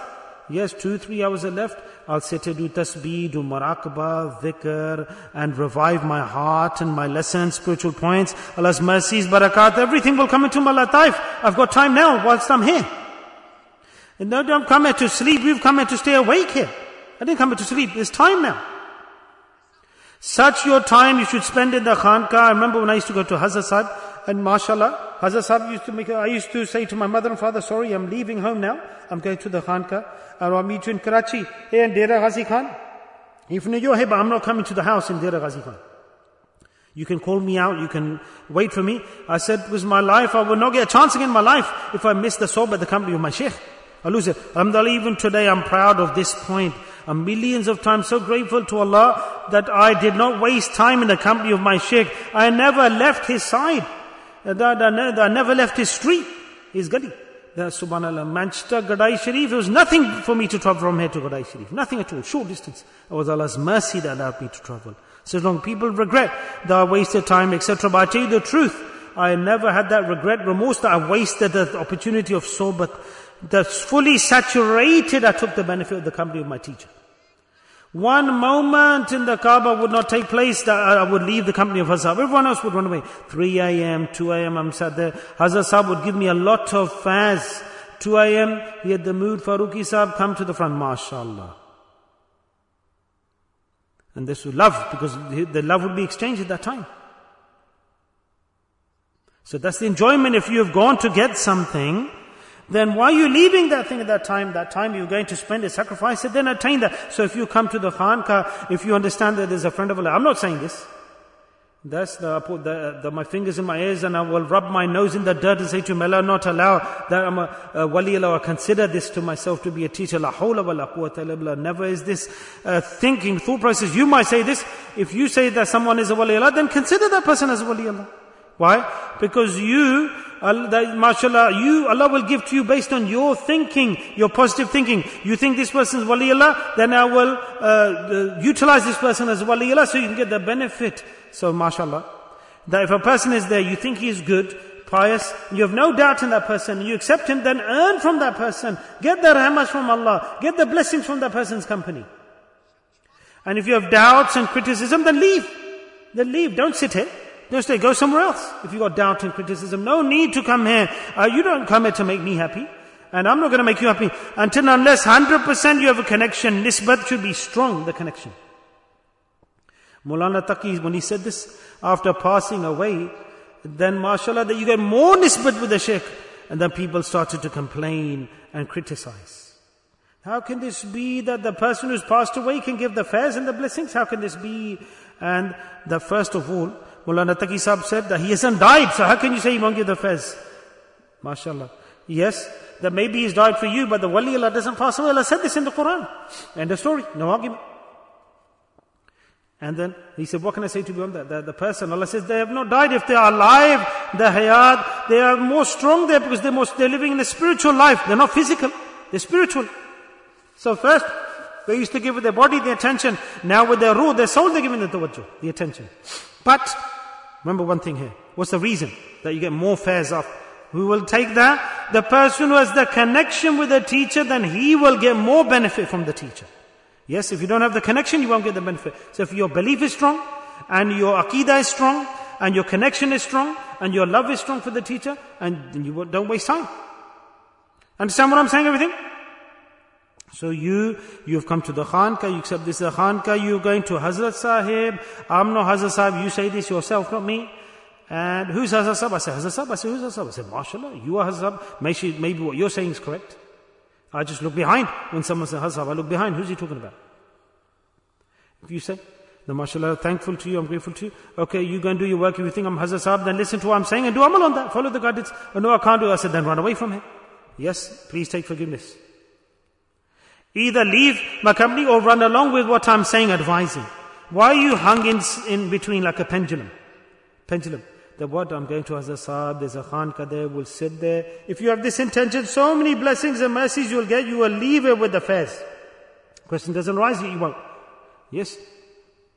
S2: Yes, two, three hours are left. I'll sit here, do tasbih, do muraqabah, dhikr, and revive my heart and my lessons, spiritual points. Allah's mercies, barakat, everything will come into my lataif. I've got time now whilst I'm here. And no, don't come here to sleep. We've come here to stay awake here. I didn't come here to sleep. There's time now. Such your time you should spend in the khanka. I remember when I used to go to Hazrat Sahib, and mashallah, Hazrat Sahib used to make, I used to say to my mother and father, sorry, I'm leaving home now. I'm going to the khanka. And I'll meet you in Karachi. Hey, in Dera Ghazi Khan. If you're here, but I'm not coming to the house in Dera Ghazi Khan. You can call me out, you can wait for me. I said, it was my life, I will not get a chance again in my life if I miss the sohbah at the company of my sheikh. I lose it. Alhamdulillah, even today I'm proud of this point. I'm millions of times so grateful to Allah that I did not waste time in the company of my sheikh. I never left his side. I never left his street, his gadi. Subhanallah, Manchester, Gadai Sharif, it was nothing for me to travel from here to Gadai Sharif. Nothing at all, short distance. It was Allah's mercy that allowed me to travel. So long people regret that I wasted time, et cetera. But I tell you the truth, I never had that regret, remorse that I wasted the opportunity of sohbat. That's fully saturated, I took the benefit of the company of my teacher. One moment in the Kaaba would not take place that I would leave the company of Hazrat. Everyone else would run away. three a.m., two a.m. I'm sat there. Hazrat Sahib would give me a lot of faz. two a.m. he had the mood. Farooqi Sahib, come to the front. MashaAllah. And this was love, because the love would be exchanged at that time. So that's the enjoyment. If you have gone to get something, then why are you leaving that thing at that time? That time you're going to spend a sacrifice, and then attain that. So if you come to the khanka, if you understand that there's a friend of Allah, I'm not saying this. That's the, I put the, the, my fingers in my ears and I will rub my nose in the dirt and say to him, Allah, not allow that I'm a, a wali Allah, I consider this to myself to be a teacher. La hawla wa la quwwata illa billah. Never is this uh, thinking, thought process. You might say this. If you say that someone is a wali Allah, then consider that person as a wali Allah. Why? Because you, Allah, mashallah, you, Allah will give to you based on your thinking, your positive thinking. You think this person is wali Allah, then I will uh, uh, utilize this person as wali Allah so you can get the benefit. So mashallah, that if a person is there, you think he is good, pious, you have no doubt in that person, you accept him, then earn from that person. Get the rahmahs from Allah, get the blessings from that person's company. And if you have doubts and criticism, then leave. Then leave, don't sit here. Don't stay, go somewhere else. If you got doubt and criticism, no need to come here. Uh, you don't come here to make me happy. And I'm not going to make you happy. Until unless one hundred percent you have a connection, nisbat should be strong, the connection. Maulana Taqi, when he said this, after passing away, then mashallah, that you get more nisbat with the sheikh. And then people started to complain and criticize. How can this be that the person who's passed away can give the fairs and the blessings? How can this be? And the first of all, Maulana Taqi Sahib said that he hasn't died, so how can you say he won't give the fairs? MashaAllah. Yes, that maybe he's died for you, but the wali Allah doesn't pass away. Allah said this in the Quran. End of story, no argument. And then he said, what can I say to you beyond that? The, the person, Allah says, they have not died. If they are alive, the hayat, they are more strong there because they're, more, they're living in a spiritual life. They're not physical, they're spiritual. So first, they used to give with their body the attention. Now with their ruh, their soul, they're giving the tawajjuh, the attention. But, remember one thing here. What's the reason that you get more fairs off? We will take that. The person who has the connection with the teacher, then he will get more benefit from the teacher. Yes, if you don't have the connection, you won't get the benefit. So if your belief is strong, and your aqidah is strong, and your connection is strong, and your love is strong for the teacher, and you don't waste time. Understand what I'm saying, everything? So you, you've come to the khanka, you accept this is the khanka, you're going to Hazrat Sahib, I'm not Hazrat Sahib, you say this yourself, not me. And who's Hazrat Sahib? I say, Hazrat Sahib, I say, who's Hazrat Sahib? I say, mashallah, you are Hazrat Sahib. Maybe, maybe what you're saying is correct. I just look behind. When someone says Hazrat Sahib, I look behind. Who's he talking about? If you say, then mashallah, thankful to you, I'm grateful to you. Okay, you go and do your work. If you think I'm Hazrat Sahib, then listen to what I'm saying and do amal on that. Follow the guidance. Oh no, I can't do it. I said, then run away from here. Yes, please take forgiveness. Either leave my company or run along with what I'm saying, advising. Why are you hung in, in between like a pendulum? Pendulum. The what? I'm going to Hazrat Sahib, there's a khanka there, we'll sit there. If you have this intention, so many blessings and mercies you'll get, you will leave it with the fairs. Question doesn't arise, you won't. Yes?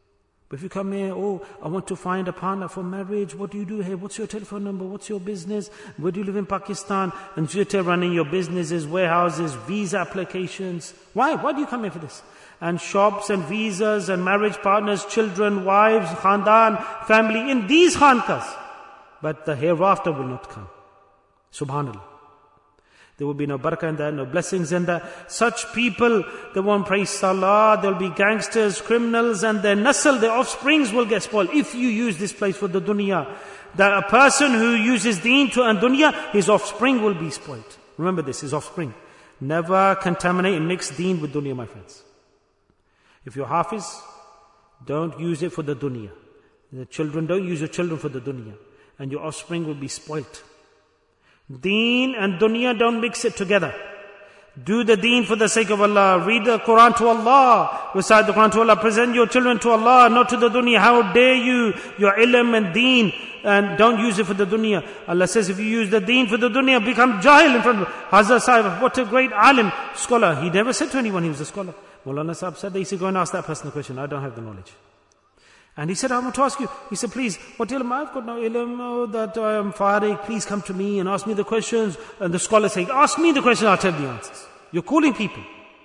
S2: But if you come here, oh, I want to find a partner for marriage, what do you do here? What's your telephone number? What's your business? Where do you live in Pakistan? And you're running your businesses, warehouses, visa applications. Why? Why do you come here for this? And shops and visas and marriage partners, children, wives, khandan, family, in these khankas. But the hereafter will not come. Subhanallah. There will be no barakah in that, no blessings in that. Such people, they won't pray salah, there will be gangsters, criminals, and their nasl, their offsprings will get spoiled. If you use this place for the dunya, that a person who uses deen to earn dunya, his offspring will be spoiled. Remember this, his offspring. Never contaminate and mix deen with dunya, my friends. If you're hafiz, don't use it for the dunya. The children, don't use your children for the dunya. And your offspring will be spoiled. Deen and dunya, don't mix it together. Do the deen for the sake of Allah. Read the Quran to Allah. Recite the Quran to Allah. Present your children to Allah, not to the dunya. How dare you, your ilm and deen, and don't use it for the dunya. Allah says if you use the deen for the dunya, become jahil in front of Hazrat Sahib. What a great alim, scholar. He never said to anyone he was a scholar. Maulana Sahib said that. He said, go and ask that person a question. I don't have the knowledge. And he said, I want to ask you. He said, please, what ilm? I've got no ilm, oh, that I am Farik. Please come to me and ask me the questions. And the scholar said, ask me the question, I'll tell you the answers. You're calling people.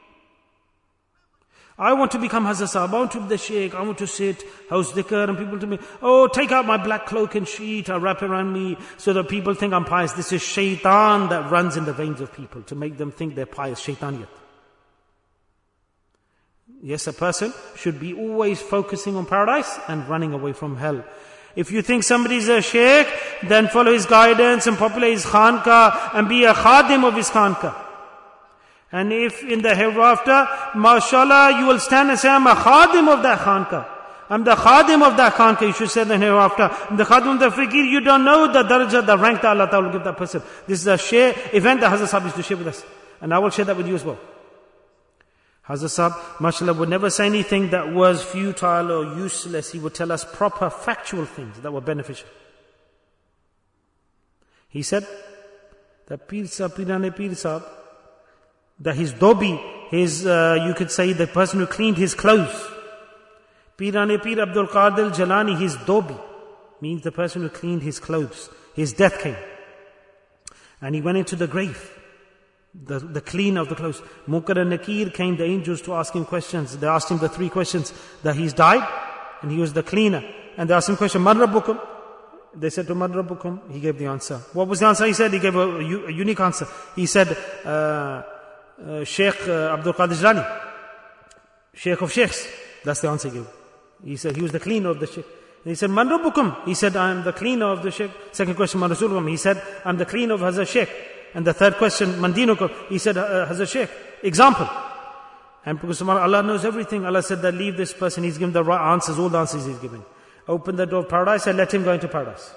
S2: I want to become Hazrat Sahib. I want to be the Sheikh. I want to sit, house dhikr, and people tell me, oh, take out my black cloak and sheet. I wrap around me so that people think I'm pious. This is shaitan that runs in the veins of people to make them think they're pious. Shaitaniyat. Yes, a person should be always focusing on paradise and running away from hell. If you think somebody's a sheikh, then follow his guidance and populate his khanka and be a khadim of his khanka. And if in the hereafter, mashallah, you will stand and say, I'm a khadim of that khanka. I'm the khadim of that khanka, you should say the hereafter. I'm the khadim of the fakir, you don't know the darajah, the rank that Allah Ta'ala will give that person. This is a share event that Hazrat Sahib used to share with us. And I will share that with you as well. Hazrat Sahib, mashallah, would never say anything that was futile or useless. He would tell us proper factual things that were beneficial. He said that Pir Sahib, Pirane Pir Sahib, that his dobi, his, uh, you could say the person who cleaned his clothes. Pirane Pir Abdul Qadir Jalani, his dobi, means the person who cleaned his clothes. His death came. And he went into the grave. The, the clean of the clothes. Munkar and Nakir came, the angels, to ask him questions. They asked him the three questions. That he's died, and he was the cleaner. And they asked him question, Man Rabbukum? They said to Man Rabbukum, he gave the answer. What was the answer he said? He gave a, a, a unique answer. He said, uh, uh, Sheikh uh, Abdul Qadir Jilani, Sheikh of Sheikhs. That's the answer he gave. He said he was the cleaner of the Sheikh. And he said, Man Rabbukum? He said, I am the cleaner of the Sheikh. Second question, Man Rasulukum? He said, I am the cleaner of Hazrat Sheikh. And the third question, Mandinukum, he said, uh, Hazrat Sheikh, example. And because Allah knows everything, Allah said that leave this person, he's given the right answers, all the answers he's given. Open the door of paradise and let him go into paradise.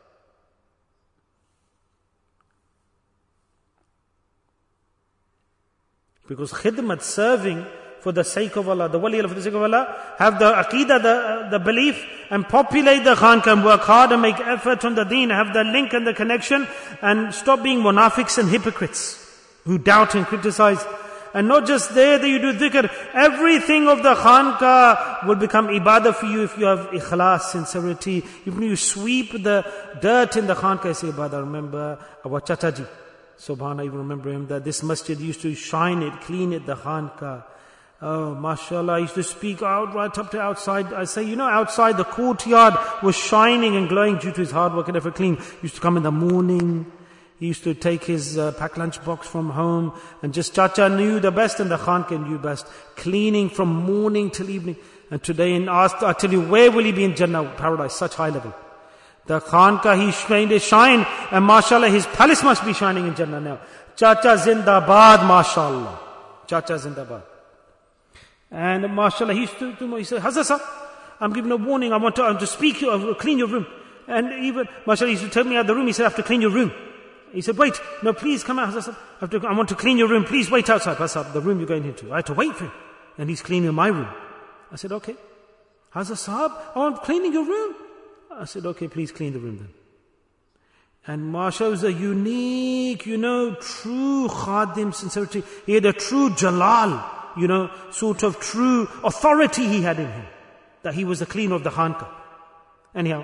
S2: Because khidmat, serving for the sake of Allah, the wali Allah for the sake of Allah, have the aqidah, the, the belief, and populate the khanka and work hard and make effort on the deen, have the link and the connection, and stop being munafiqs and hypocrites who doubt and criticize. And not just there that you do dhikr, everything of the khanka will become ibadah for you if you have ikhlas, sincerity. Even you sweep the dirt in the khanka, you say, ibadah. Remember our Chataji, Subhanallah, even remember him, that this masjid used to shine it, clean it, the khanka. Oh, mashallah, I used to speak out right up to outside. I say, you know, outside the courtyard was shining and glowing due to his hard work and effort clean. He used to come in the morning. He used to take his uh, packed lunch box from home, and just Chacha knew the best and the khanka knew best. Cleaning from morning till evening. And today, in asked, I tell you, where will he be in Jannah, paradise, such high level? The khanka, he trained it shine, and mashallah, his palace must be shining in Jannah now. Chacha zindabad, mashallah. Chacha zindabad. And mashallah, he used to, to he said, Hazrat Sahib, I'm giving a warning, I want to, I want to speak, you, I want to clean your room. And even, mashallah, he used to tell me out of the room, he said, I have to clean your room. He said, wait, no, please come out, Hazrat Sahib. I, have to, I want to clean your room, please wait outside. Hazrat Sahib, the room you're going into. I had to wait for him. And he's cleaning my room. I said, okay. Hazrat Sahib, oh, I'm cleaning your room. I said, okay, please clean the room then. And mashallah was a unique, you know, true khadim sincerity. He had a true jalal, you know, sort of true authority he had in him. that he was the cleaner of the Khanqah. Anyhow,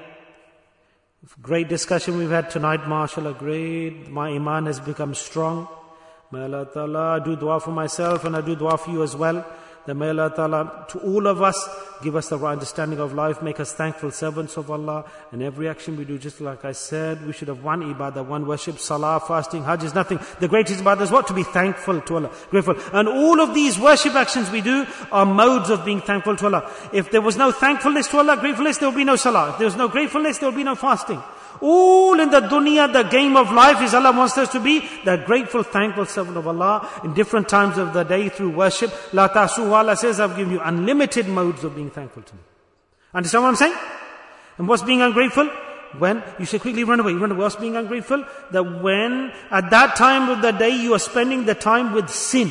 S2: great discussion we've had tonight, mashallah, great. My iman has become strong. May Allah Ta'ala do dua for myself and I do dua for you as well. That may Allah Ta'ala, to all of us, give us the right understanding of life, make us thankful servants of Allah. And every action we do, just like I said, we should have one ibadah, one worship, salah, fasting, hajj is nothing. The greatest ibadah is what? To be thankful to Allah, grateful. And all of these worship actions we do are modes of being thankful to Allah. If there was no thankfulness to Allah, gratefulness, there will be no salah. If there was no gratefulness, there will be no fasting. All in the dunya, the game of life is Allah wants us to be the grateful, thankful servant of Allah in different times of the day through worship. La ta'suhu, Allah says, I've given you unlimited modes of being thankful to me. Understand what I'm saying? And what's being ungrateful? When you say quickly run away, run away. What's being ungrateful? That when at that time of the day you are spending the time with sin.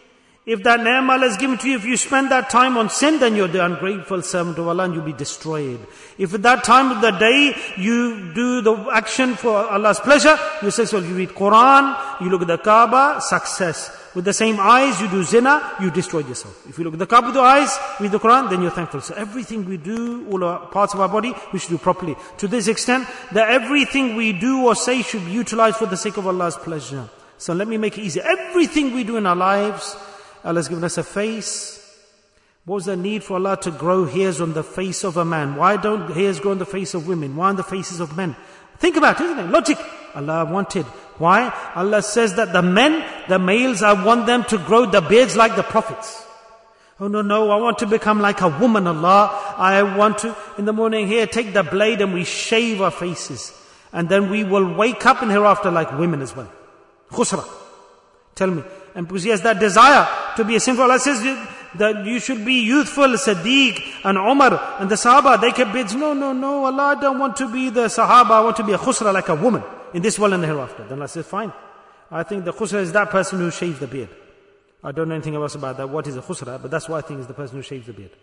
S2: If that ni'mah Allah has given to you, if you spend that time on sin, then you're the ungrateful servant of Allah and you'll be destroyed. If at that time of the day you do the action for Allah's pleasure, you say, so you read Quran, you look at the Kaaba, success. With the same eyes, you do zina, you destroy yourself. If you look at the Kaaba with the eyes, read the Quran, then you're thankful. So everything we do, all our parts of our body, we should do properly. To this extent, that everything we do or say should be utilized for the sake of Allah's pleasure. So let me make it easy. Everything we do in our lives, Allah has given us a face. What was the need for Allah to grow hairs on the face of a man? Why don't hairs grow on the face of women? Why on the faces of men? Think about it, isn't it? Logic. Allah wanted. Why? Allah says that the men, the males, I want them to grow the beards like the prophets. Oh no, no, I want to become like a woman, Allah. I want to, in the morning here, take the blade and we shave our faces. And then we will wake up in hereafter like women as well. Khusra. Tell me. And because he has that desire to be a sinful, Allah says that you should be youthful, Siddiq and Umar and the Sahaba, they kept beards. No, no, no, Allah, I don't want to be the Sahaba, I want to be a khusra like a woman in this world and the hereafter. Then Allah says, fine. I think the khusra is that person who shaves the beard. I don't know anything else about that, what is a khusra, but that's what I think is the person who shaves the beard.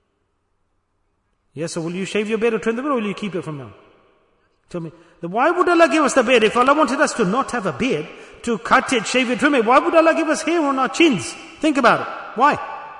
S2: Yes, so will you shave your beard or trim the beard, or will you keep it from now? Tell me. Why would Allah give us the beard? If Allah wanted us to not have a beard, to cut it, shave it, trim it, why would Allah give us hair on our chins? Think about it. Why?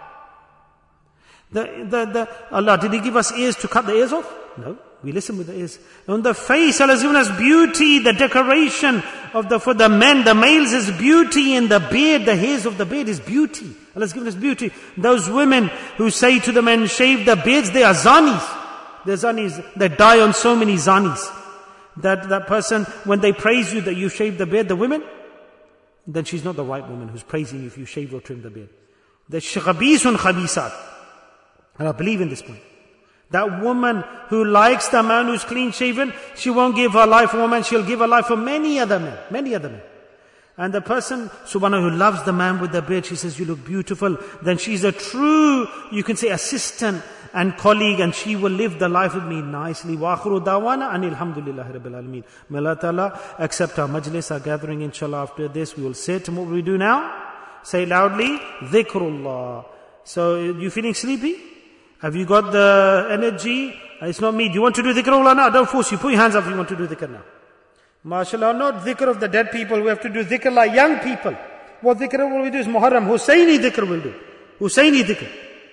S2: The, the, the, Allah, did He give us ears to cut the ears off? No. We listen with the ears. On the face, Allah has given us beauty, the decoration of the, for the men, the males is beauty, and the beard, the hairs of the beard is beauty. Allah has given us beauty. Those women who say to the men, shave the beards, they are zanis. They're zanis. They die on so many zanis. That, that person, when they praise you that you shave the beard, the women, then she's not the right woman who's praising you if you shave or trim the beard. The khabisun khabisat. And I believe in this point. That woman who likes the man who's clean shaven, she won't give her life for one man, she'll give her life for many other men. Many other men. And the person, subhanahu, who loves the man with the beard, she says, you look beautiful. Then she's a true, you can say, assistant and colleague, and she will live the life with me nicely. Wa akhiru dawana anil hamdulillahi rabbil alameen. May Allah Ta'ala accept our majlis, our gathering, inshallah. After this, we will sit. And what will we do now? Say loudly, dhikrullah. So, you feeling sleepy? Have you got the energy? It's not me. Do you want to do dhikrullah now? Don't force you. Put your hands up if you want to do dhikr now. MashaAllah, not dhikr of the dead people. We have to do dhikr like young people. What dhikr will we do is Muharram. Husayni dhikr will do. Husayni dhikr.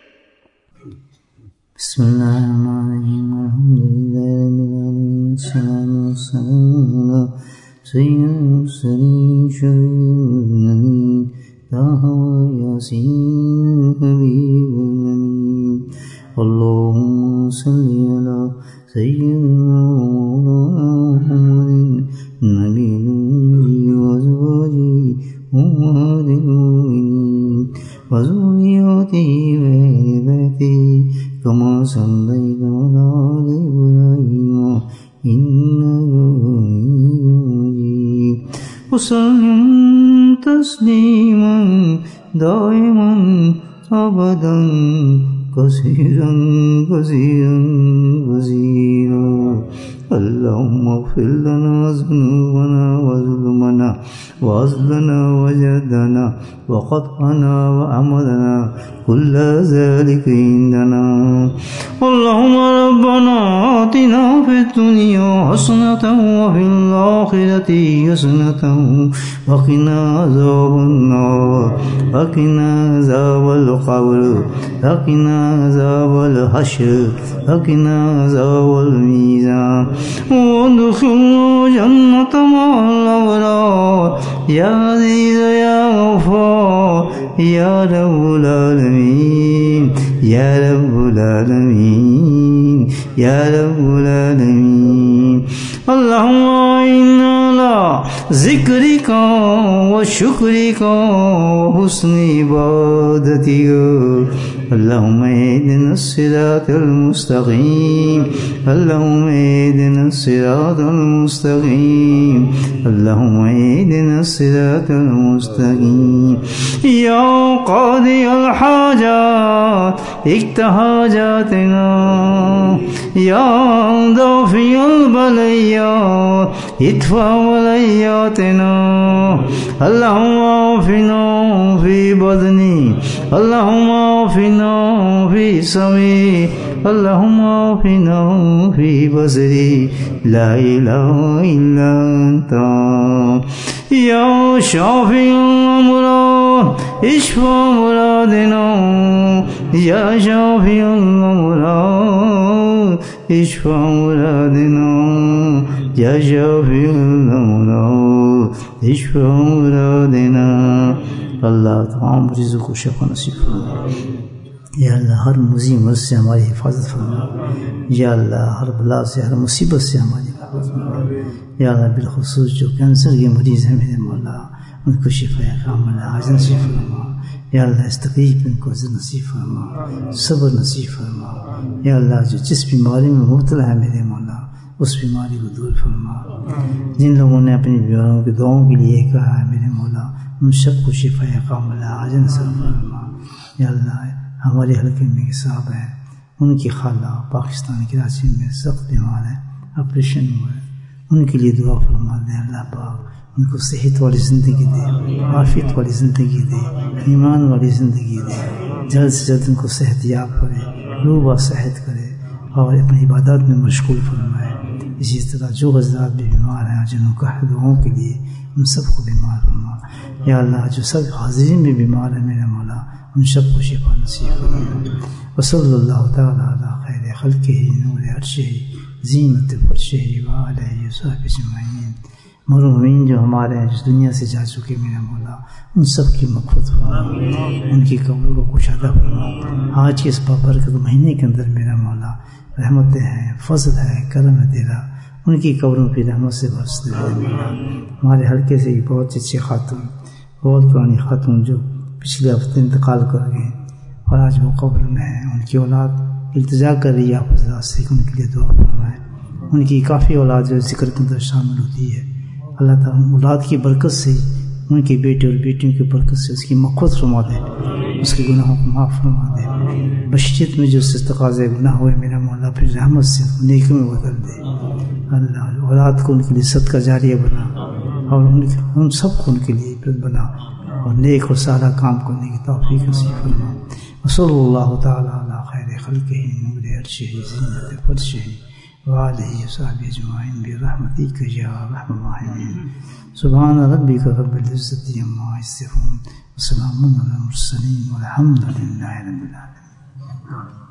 S1: Bismillahirrahmanirrahim. Alhamdulillahi rabbil alamin. Sayyidina Sayyidina Shafi'ul Taha Yasin Habibul Amin. Allahumma salli ala Sayyidina Muhammadin Nabiyyi wa azwajihi ummatil mu'minin wa zurriyyatihi wa ahli baitihi kama sallaita ala Ibrahim innaka Hamidum Majid. Wa sallim tasliman daiman abadan كثيرا كثيرا كثيرا اللهم اغفر لنا ذنوبنا وظلمنا وجدنا وأصلنا وجدنا وقطعنا وأمرنا كل ذلك عندنا. اللهم ربنا آتنا في الدنيا حسنة وفي الآخرة حسنة وقنا عذاب النار وقنا عذاب القبر وقنا عذاب الحشر وقنا عذاب الميزان وادخلنا جنة مع الأبرار يا عزيز يا غفار يا رب العالمين يا رب العالمين يا رب العالمين. اللهم إنا على ذكرك وشكرك وحسن عبادتك. اللهم اهدنا الصراط المستقيم اللهم اهدنا الصراط المستقيم اللهم اهدنا الصراط المستقيم. يا قاضي الحاجات اقض حاجاتنا يا دافع البليات ادفع بلياتنا. اللهم عافنا في بدني اللهم عافنا في سمعي اللهم عافنا في بصري لا إله إلا أنت. يا شافي الأمراض اشفى مرادنا يا شافي الأمراض اشفى مرادنا يا شافي الأمراض اشفى مرادنا. اللہ تمام مریضوں کو شفا نصیب فرما. یا اللہ ہر مصیبت سے ہماری حفاظت فرما. یا اللہ ہر بلا سے ہر مصیبت سے ہماری حفاظت فرما. یا اللہ بالخصوص جو کینسر کے مریض ہیں میرے مولا ان کو شفا کاملہ عاجل نصیب فرما. یا اللہ اس تکلیف میں ان کو عزت نصیب فرما صبر نصیب فرما. یا اللہ جو جس بیماری میں مبتلا ہے میرے مولا اس بیماری کو دور فرما. جن لوگوں نے اپنی بیماروں کی دعاؤں کے لیے کہا ہے میرے مولا ان سب کو شفا کاملہ عاجل نصیب فرما. یا اللہ ہمارے حلقے میں صاحب ہیں ان کی خالہ پاکستان کراچی میں سخت بیمار ہے آپریشن ہوا ہے ان کے لیے دعا فرما دیں. اللہ پاک ان کو صحت والی زندگی دے عافیت والی زندگی دے ایمان والی زندگی دے. جلد سے جلد ان کو صحت یاب کرے روح و صحت کرے اور اپنی عبادات میں مشغول فرمائے. اسی طرح جو حضرات بھی بیمار ہیں جنہوں کا دعاؤں کے لیے ان سب کو بیمار فرما. یا اللہ جو سب حاضرین بھی بیمار ہیں میرا مولا ان سب کو شفا نصیب فرما. وصلی اللہ تعالیٰ علی خیر خلقہ نور عرشہ زینت فرشہ وعلیہ وصحبہ اجمعین. مرحومین جو ہمارے ہیں جس دنیا سے جا چکے میرا مولا ان سب کی مغفرت فرما ان کی قبر کو کشادہ فرما. آج کے اس بابرکت مہینے کے اندر میرا مولا رحمتیں ہیں فضل ہے کرم ہے تیرا ان کی قبروں پہ رحمت سے برس دے. ہمارے حلقے سے بہت اچھے خاتون بہت پرانی خاتون جو پچھلے ہفتے انتقال کر گئے اور آج وہ قبر میں ہیں ان کی اولاد التجا کر رہی ہے آپ حضرات سے ان کے لیے دعا فرمائیں. ان کی کافی اولاد جو ذکر کے اندر شامل ہوتی ہے اللہ تعالیٰ اولاد کی برکت سے ان کے بیٹے اور بیٹیوں کی برکت سے اس کی مغفرت فرما دے اس کے گناہوں کو معاف فرما دے. بشریت میں جو سے تقاضے گناہ ہوئے میرا مولا پھر رحمت سے نیکیوں میں بدل دے. اللہ اولاد کو ان کے لیے صدقہ جاریہ بنا اور ان ان سب کو ان کے لیے عبرت بنا اور نیک اور سارا کام کرنے کی توفیق نصیب فرما. وصلی اللہ تعالیٰ علی خیر خلقہ نور عرشہ زینت فرشہ وعلیہ وصحبہ اجمعین برحمتک یا ارحم الراحمین. سبحان ربک رب العزۃ عما یصفون وسلام علی المرسلین والحمد للہ رب العالمین.